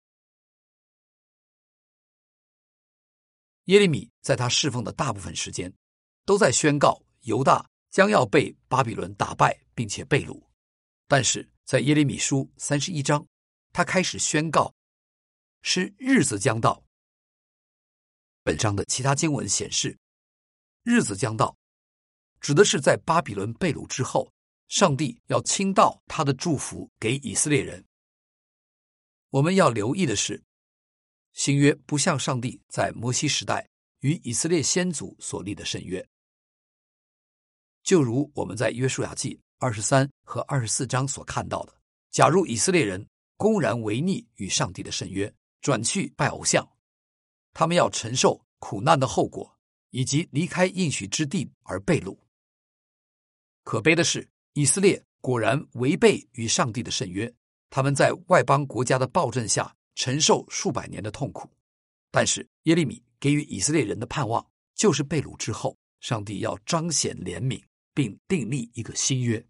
耶利米在他侍奉的大部分时间都在宣告犹大将要被巴比伦打败并且被掳。但是在耶利米书31章，他开始宣告是日子将到。本章的其他经文显示，日子将到指的是在巴比伦被掳之后，上帝要倾倒他的祝福给以色列人。我们要留意的是，新约不像上帝在摩西时代与以色列先祖所立的圣约。就如我们在约书亚记23和24章所看到的，假如以色列人公然违逆与上帝的圣约，转去拜偶像，他们要承受苦难的后果，以及离开应许之地而被掳。可悲的是，以色列果然违背与上帝的圣约，他们在外邦国家的暴政下承受数百年的痛苦。但是耶利米给予以色列人的盼望，就是被掳之后，上帝要彰显怜悯，并订立一个新约。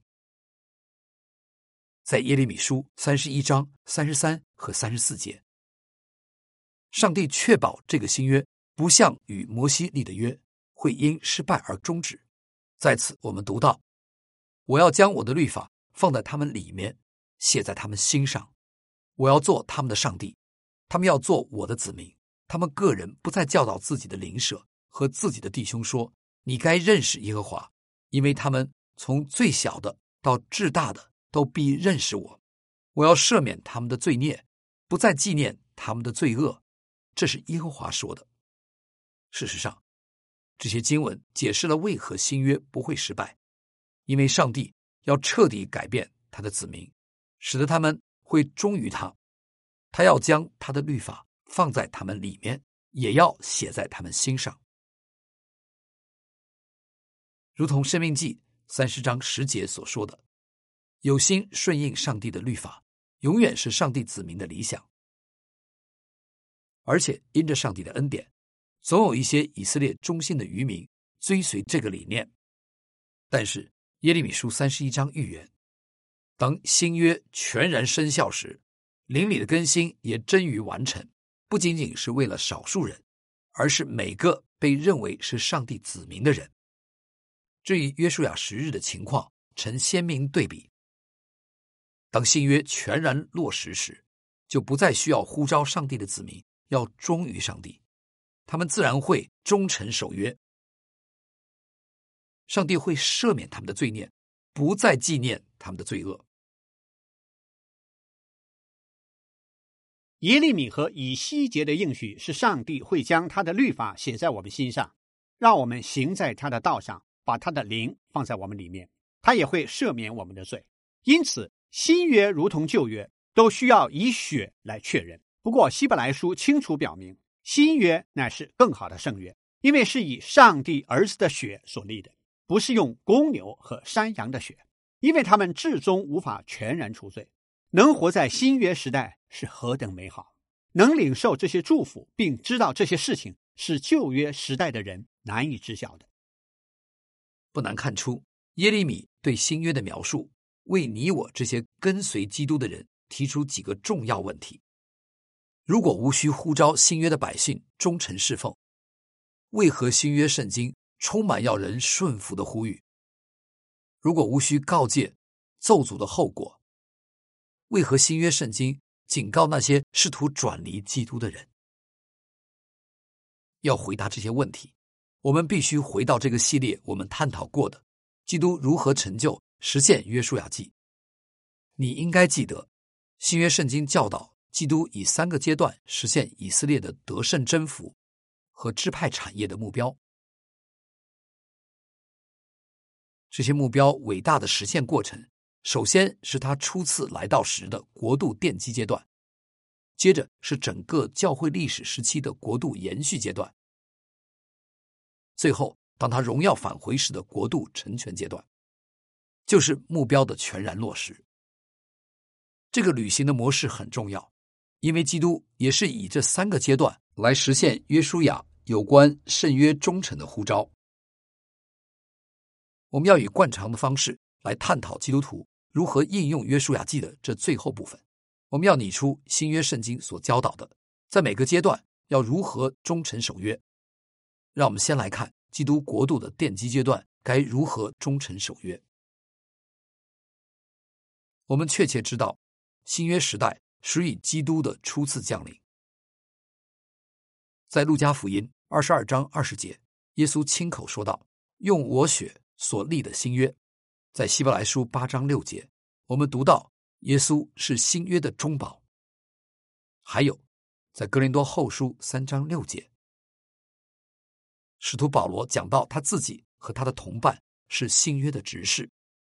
在耶利米书31章33和34节，上帝确保这个新约不像与摩西立的约会因失败而终止。在此我们读到，我要将我的律法放在他们里面，写在他们心上，我要做他们的上帝，他们要做我的子民。他们个人不再教导自己的邻舍和自己的弟兄说，你该认识耶和华，因为他们从最小的到至大的都必认识我。我要赦免他们的罪孽，不再纪念他们的罪恶。这是耶和华说的。事实上，这些经文解释了为何新约不会失败，因为上帝要彻底改变他的子民，使得他们会忠于他。他要将他的律法放在他们里面，也要写在他们心上。如同申命记30章10节所说的，有心顺应上帝的律法，永远是上帝子民的理想。而且因着上帝的恩典，总有一些以色列忠心的渔民追随这个理念。但是耶利米书31章预言，当新约全然生效时，灵里的更新也臻于完成，不仅仅是为了少数人，而是每个被认为是上帝子民的人。这与约书亚10日的情况呈鲜明对比。当新约全然落实时，就不再需要呼召上帝的子民要忠于上帝，他们自然会忠诚守约。上帝会赦免他们的罪孽，不再纪念他们的罪恶。 耶利米和以西结的应许是上帝会将他的律法写在我们心上，让我们行在他的道上，把他的灵放在我们里面，他也会赦免我们的罪。因此新约如同旧约都需要以血来确认。不过希伯来书清楚表明，新约乃是更好的圣约，因为是以上帝儿子的血所立的，不是用公牛和山羊的血，因为他们至终无法全然除罪。能活在新约时代是何等美好，能领受这些祝福并知道这些事情是旧约时代的人难以知晓的。 不难看出，耶利米对新约的描述为你我这些跟随基督的人提出几个重要问题。如果无需呼召新约的百姓忠诚侍奉，为何新约圣经充满要人顺服的呼吁？如果无需告诫咒诅的后果，为何新约圣经警告那些试图转离基督的人？要回答这些问题，我们必须回到这个系列我们探讨过的基督如何成就实现约书亚记。你应该记得，新约圣经教导基督以3个阶段实现以色列的得胜征服和支派产业的目标。这些目标伟大的实现过程，首先是他初次来到时的国度奠基阶段，接着是整个教会历史时期的国度延续阶段，最后当他荣耀返回时的国度成全阶段，就是目标的全然落实。这个旅行的模式很重要，因为基督也是以这3个阶段来实现约书亚有关圣约忠诚的呼召。我们要以惯常的方式来探讨基督徒如何应用约书亚记的这最后部分。我们要拟出新约圣经所教导的，在每个阶段要如何忠诚守约。让我们先来看基督国度的奠基阶段该如何忠诚守约。我们确切知道，新约时代始于基督的初次降临。在路加福音22章20节，耶稣亲口说道：“用我血所立的新约。”在希伯来书8章6节，我们读到耶稣是新约的中保。还有，在哥林多后书3章6节，使徒保罗讲到他自己和他的同伴是新约的执事。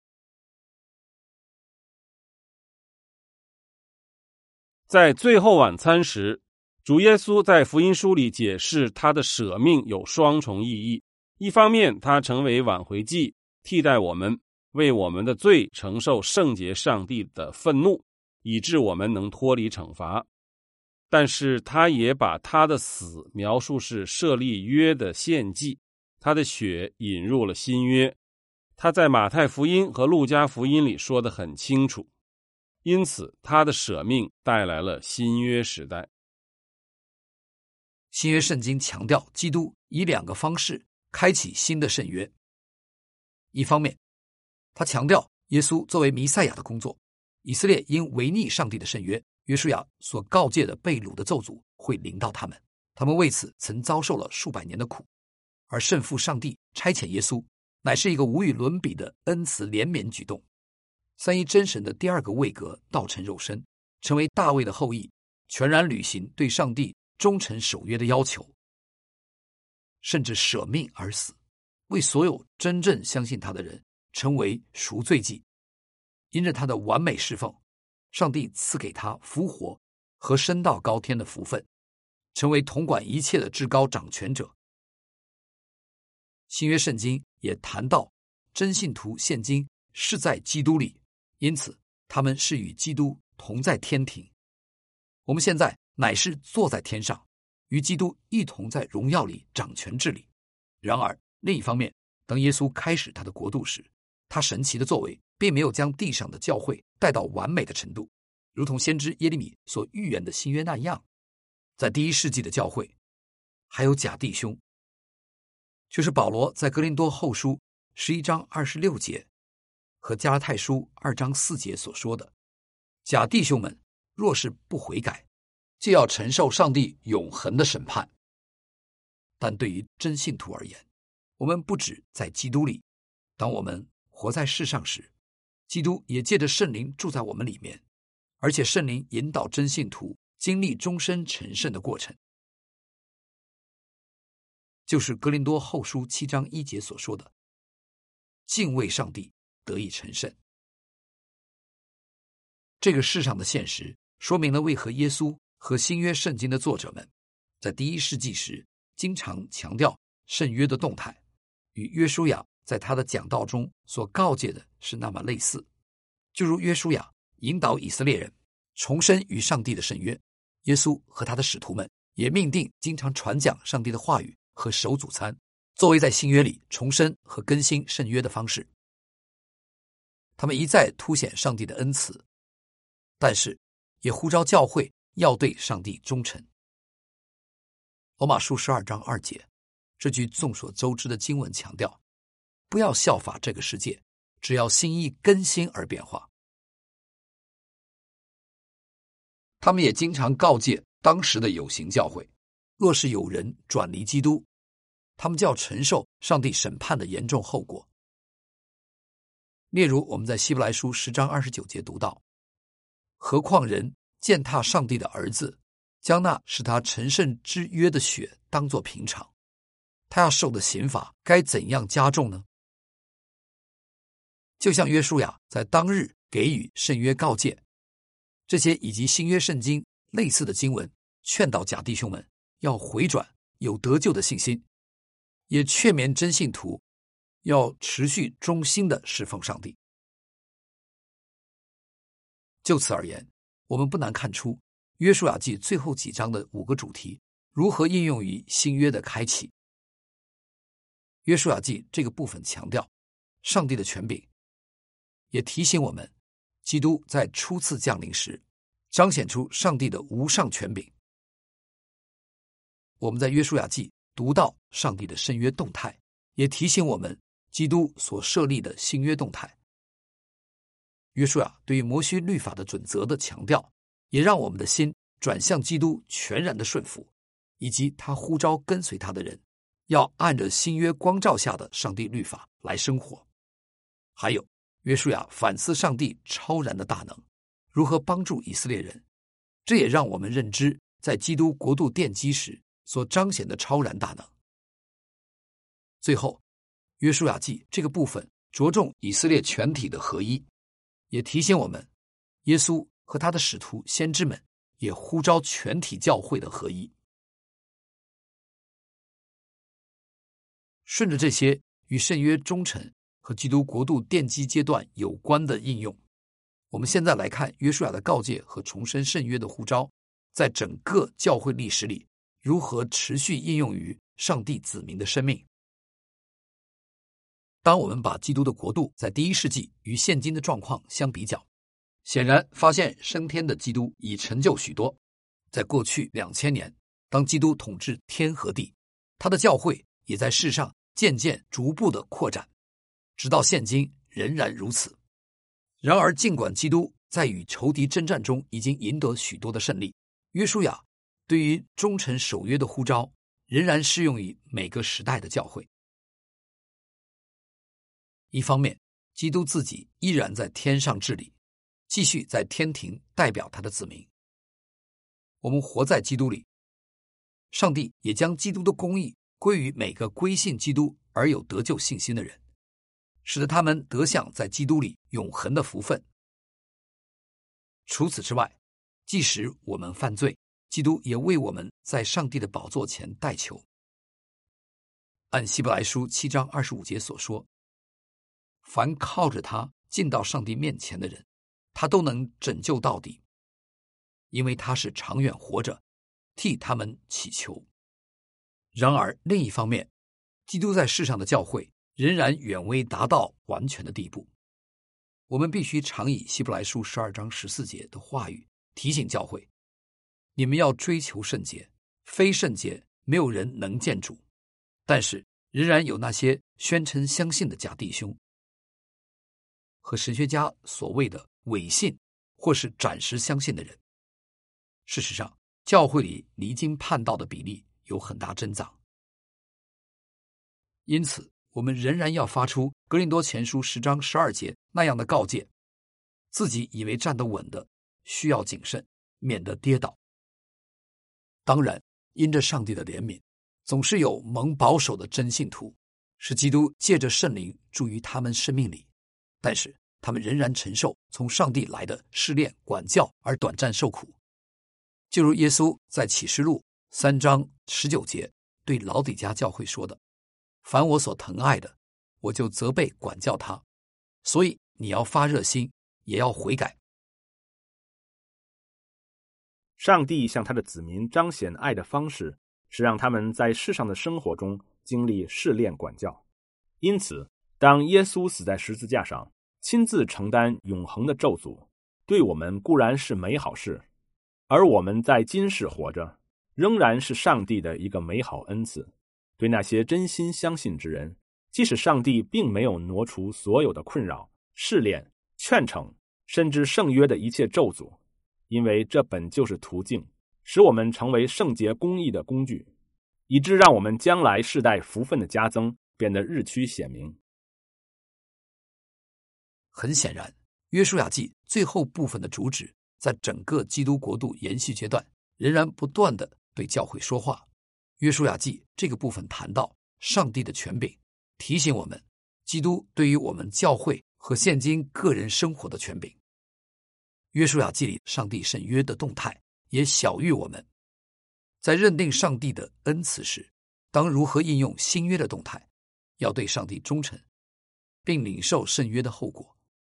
在最后晚餐时，主耶稣在福音书里解释他的舍命有双重意义。一方面，他成为挽回祭，替代我们，为我们的罪承受圣洁上帝的愤怒，以致我们能脱离惩罚。但是他也把他的死描述是设立约的献祭，他的血引入了新约。他在马太福音和路加福音里说得很清楚，因此他的舍命带来了新约时代。 新约圣经强调基督以2个方式开启新的圣约。一方面，他强调耶稣作为弥赛亚的工作，以色列因违逆上帝的圣约，约书亚所告诫的被掳的咒诅会临到他们，他们为此曾遭受了数百年的苦。而圣父上帝差遣耶稣，乃是一个无与伦比的恩慈怜悯举动。三一真神的第2个位格道成肉身，成为大卫的后裔，全然履行对上帝忠诚守约的要求，甚至舍命而死，为所有真正相信他的人成为赎罪祭。因着他的完美侍奉，上帝赐给他复活和升到高天的福分，成为统管一切的至高掌权者。新约圣经也谈到真信徒现今是在基督里，因此他们是与基督同在天庭。我们现在乃是坐在天上，与基督一同在荣耀里掌权治理。然而另一方面，当耶稣开始他的国度时，他神奇的作为并没有将地上的教会带到完美的程度，如同先知耶利米所预言的新约那样。在第1世纪的教会还有假弟兄，就是保罗在哥林多后书11章26节和加拉太书2章4节所说的，假弟兄们若是不悔改，就要承受上帝永恒的审判。但对于真信徒而言，我们不只在基督里，当我们活在世上时，基督也借着圣灵住在我们里面，而且圣灵引导真信徒经历终身成圣的过程，就是哥林多后书7章1节所说的，敬畏上帝得以成圣。这个世上的现实说明了为何耶稣和新约圣经的作者们在第1世纪时经常强调圣约的动态，与约书亚在他的讲道中所告诫的是那么类似。就如约书亚引导以色列人重生与上帝的圣约，耶稣和他的使徒们也命定经常传讲上帝的话语和守主餐，作为在新约里重生和更新圣约的方式。他们一再凸显上帝的恩慈，但是也呼召教会要对上帝忠诚。罗马书12章2节，这句众所周知的经文强调，不要效法这个世界，只要心意更新而变化。他们也经常告诫当时的有形教会，若是有人转离基督，他们就要承受上帝审判的严重后果。例如我们在希伯来书10章29节读到，何况人践踏上帝的儿子，将那使他成圣之约的血当作平常，他要受的刑罚该怎样加重呢？就像约书亚在当日给予圣约告诫，这些以及新约圣经类似的经文劝导假弟兄们要回转，有得救的信心，也劝勉真信徒要持续忠心的侍奉上帝。就此而言，我们不难看出约书亚记最后几章的5个主题如何应用于新约的开启。约书亚记这个部分强调上帝的权柄，也提醒我们基督在初次降临时彰显出上帝的无上权柄。我们在约书亚记读到上帝的圣约动态，也提醒我们基督所设立的新约动态。约书亚对于摩西律法的准则的强调，也让我们的心转向基督全然的顺服，以及他呼召跟随他的人要按着新约光照下的上帝律法来生活。还有约书亚反思上帝超然的大能，如何帮助以色列人，这也让我们认知在基督国度奠基时所彰显的超然大能。最后，约书亚记这个部分着重以色列全体的合一，也提醒我们，耶稣和他的使徒先知们也呼召全体教会的合一。顺着这些与圣约忠诚和基督国度奠基阶段有关的应用，我们现在来看约书亚的告诫和重申圣约的呼召，在整个教会历史里如何持续应用于上帝子民的生命。当我们把基督的国度在第一世纪与现今的状况相比较，显然发现升天的基督已成就许多。在过去2000年，当基督统治天和地，他的教会也在世上渐渐逐步的扩展，直到现今仍然如此。然而，尽管基督在与仇敌征战中已经赢得许多的胜利，约书亚对于忠诚守约的呼召仍然适用于每个时代的教会。一方面，基督自己依然在天上治理，继续在天庭代表他的子民。我们活在基督里，上帝也将基督的公义归于每个归信基督而有得救信心的人，使得他们得享在基督里永恒的福分。除此之外，即使我们犯罪，基督也为我们在上帝的宝座前代求。按希伯来书7章25节所说，凡靠着他进到上帝面前的人，他都能拯救到底，因为他是长远活着，替他们祈求。然而另一方面，基督在世上的教会仍然远未达到完全的地步。我们必须常以希伯来书12章14节的话语提醒教会，你们要追求圣洁，非圣洁没有人能见主。但是仍然有那些宣称相信的假弟兄和神学家所谓的伪信或是暂时相信的人。事实上，教会里离经叛道的比例有很大增长。因此，我们仍然要发出哥林多前书10章12节那样的告诫，自己以为站得稳的，需要谨慎，免得跌倒。当然，因着上帝的怜悯，总是有蒙保守的真信徒，使基督借着圣灵住于他们生命里，但是他们仍然承受从上帝来的试炼管教而短暂受苦。就如耶稣在启示录3章19节对老底嘉教会说的，凡我所疼爱的，我就责备管教他，所以你要发热心，也要悔改。 上帝向他的子民彰显爱的方式，是让他们在世上的生活中经历试炼管教。因此，当耶稣死在十字架上，亲自承担永恒的咒诅，对我们固然是美好事，而我们在今世活着，仍然是上帝的一个美好恩赐。对那些真心相信之人，即使上帝并没有挪除所有的困扰、试炼、劝惩，甚至圣约的一切咒诅，因为这本就是途径，使我们成为圣洁公义的工具，以致让我们将来世代福分的加增变得日趋显明。 很显然，约书亚记最后部分的主旨，在整个基督国度延续阶段，仍然不断地对教会说话。约书亚记这个部分谈到上帝的权柄，提醒我们基督对于我们教会和现今个人生活的权柄。约书亚记里上帝圣约的动态也晓谕我们，在认定上帝的恩赐时，当如何应用新约的动态，要对上帝忠诚，并领受圣约的后果。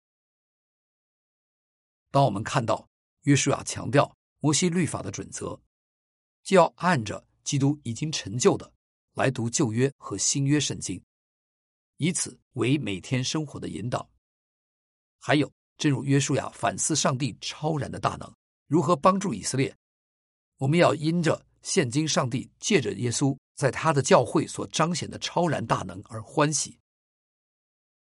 当我们看到约书亚强调摩西律法的准则，就要按着基督已经成就的来读旧约和新约圣经，以此为每天生活的引导。还有，正如约书亚反思上帝超然的大能如何帮助以色列，我们要因着现今上帝借着耶稣在他的教会所彰显的超然大能而欢喜，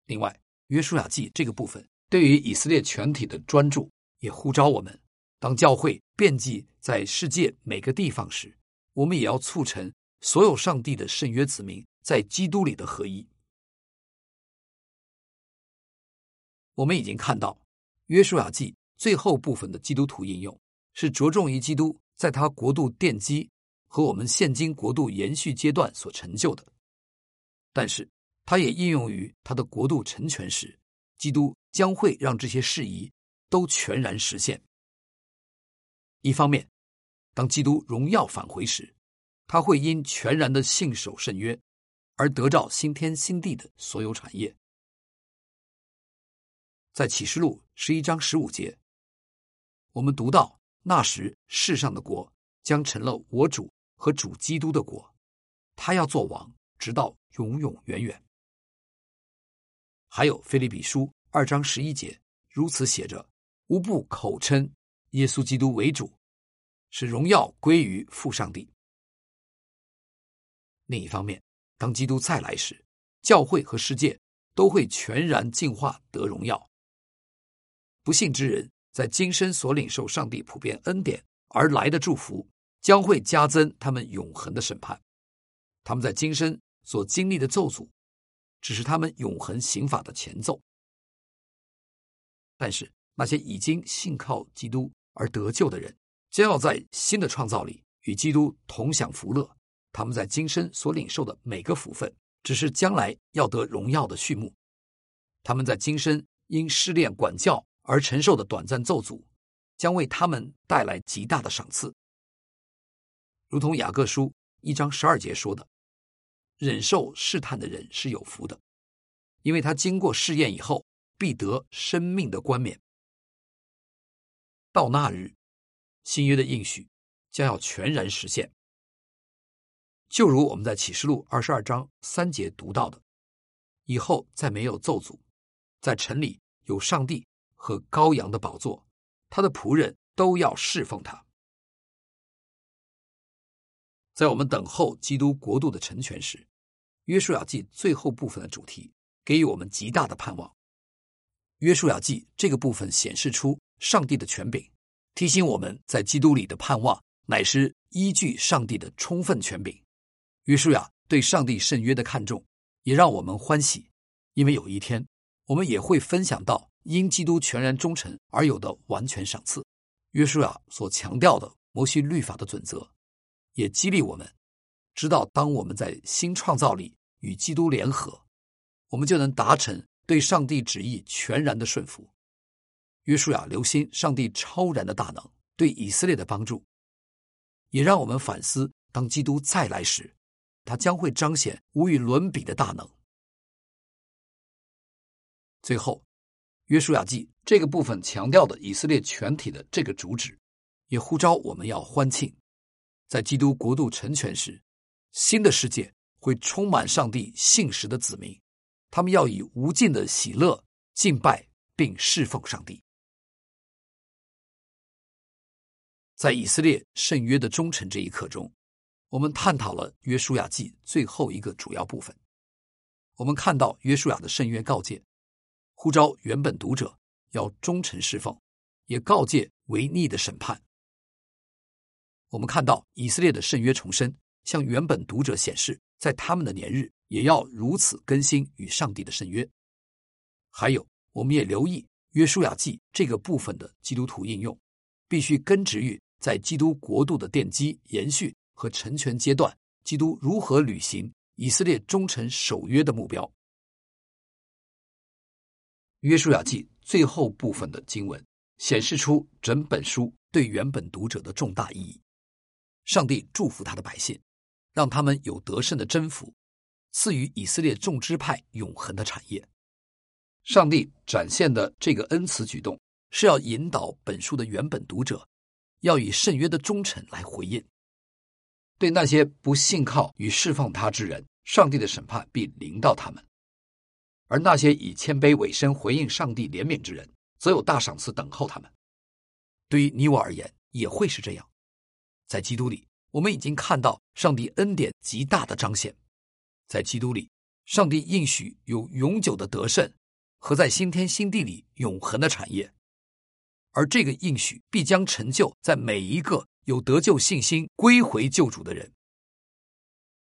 另外，约书亚记这个部分对于以色列全体的专注，也呼召我们，当教会遍及在世界每个地方时，我们也要促成所有上帝的圣约子民在基督里的合一。我们已经看到约书亚记最后部分的基督徒应用是着重于基督在他国度奠基和我们现今国度延续阶段所成就的，但是它也应用于他的国度成全时，基督将会让这些事宜都全然实现。一方面，当基督荣耀返回时，他会因全然的信守圣约而得到新天新地的所有产业。在启示录11章15节，我们读到那时世上的国将成了我主和主基督的国，他要做王，直到永永远远。还有腓立比书2章11节如此写着，无不口称耶稣基督为主，使荣耀归于父上帝。另一方面，当基督再来时，教会和世界都会全然进化得荣耀。不信之人在今生所领受上帝普遍恩典而来的祝福，将会加增他们永恒的审判。他们在今生所经历的咒诅，只是他们永恒刑罚的前奏。但是那些已经信靠基督而得救的人，将要在新的创造里与基督同享福乐。他们在今生所领受的每个福分，只是将来要得荣耀的序幕。他们在今生因试炼管教而承受的短暂咒诅，将为他们带来极大的赏赐。如同雅各书1章12节说的，忍受试探的人是有福的，因为他经过试验以后，必得生命的冠冕。到那日，新约的应许将要全然实现。就如我们在启示录22章3节读到的，以后再没有咒诅，在城里有上帝和羔羊的宝座，他的仆人都要侍奉他。在我们等候基督国度的成全时，约书亚记最后部分的主题给予我们极大的盼望。约书亚记这个部分显示出上帝的权柄，提醒我们在基督里的盼望乃是依据上帝的充分权柄。约书亚对上帝圣约的看重，也让我们欢喜，因为有一天我们也会分享到因基督全然忠诚而有的完全赏赐。约书亚所强调的摩西律法的准则，也激励我们知道，当我们在新创造里与基督联合，我们就能达成对上帝旨意全然的顺服。约书亚留心上帝超然的大能对以色列的帮助，也让我们反思，当基督再来时，他将会彰显无与伦比的大能。最后，约书亚记这个部分强调的以色列全体的这个主旨，也呼召我们要欢庆，在基督国度成全时，新的世界会充满上帝信实的子民，他们要以无尽的喜乐敬拜并侍奉上帝。在以色列圣约的忠诚这一课中，我们探讨了约书亚记最后一个主要部分。我们看到约书亚的圣约告诫，呼召原本读者要忠诚侍奉，也告诫违逆的审判。我们看到以色列的圣约重生，向原本读者显示，在他们的年日也要如此更新与上帝的圣约。还有，我们也留意约书亚记这个部分的基督徒应用，必须根植于在基督国度的奠基、延续和成全阶段，基督如何履行以色列忠诚守约的目标。约书亚记最后部分的经文显示出整本书对原本读者的重大意义。上帝祝福他的百姓，让他们有得胜的征服，赐予以色列众支派永恒的产业。上帝展现的这个恩慈举动，是要引导本书的原本读者要以圣约的忠诚来回应。对那些不信靠与侍奉他之人，上帝的审判必临到他们；而那些以谦卑委身回应上帝怜悯之人，则有大赏赐等候他们。对于你我而言，也会是这样。在基督里，我们已经看到上帝恩典极大的彰显。在基督里， 上帝应许有永久的得胜和在新天新地里永恒的产业，而这个应许必将成就在每一个有得救信心归回救主的人。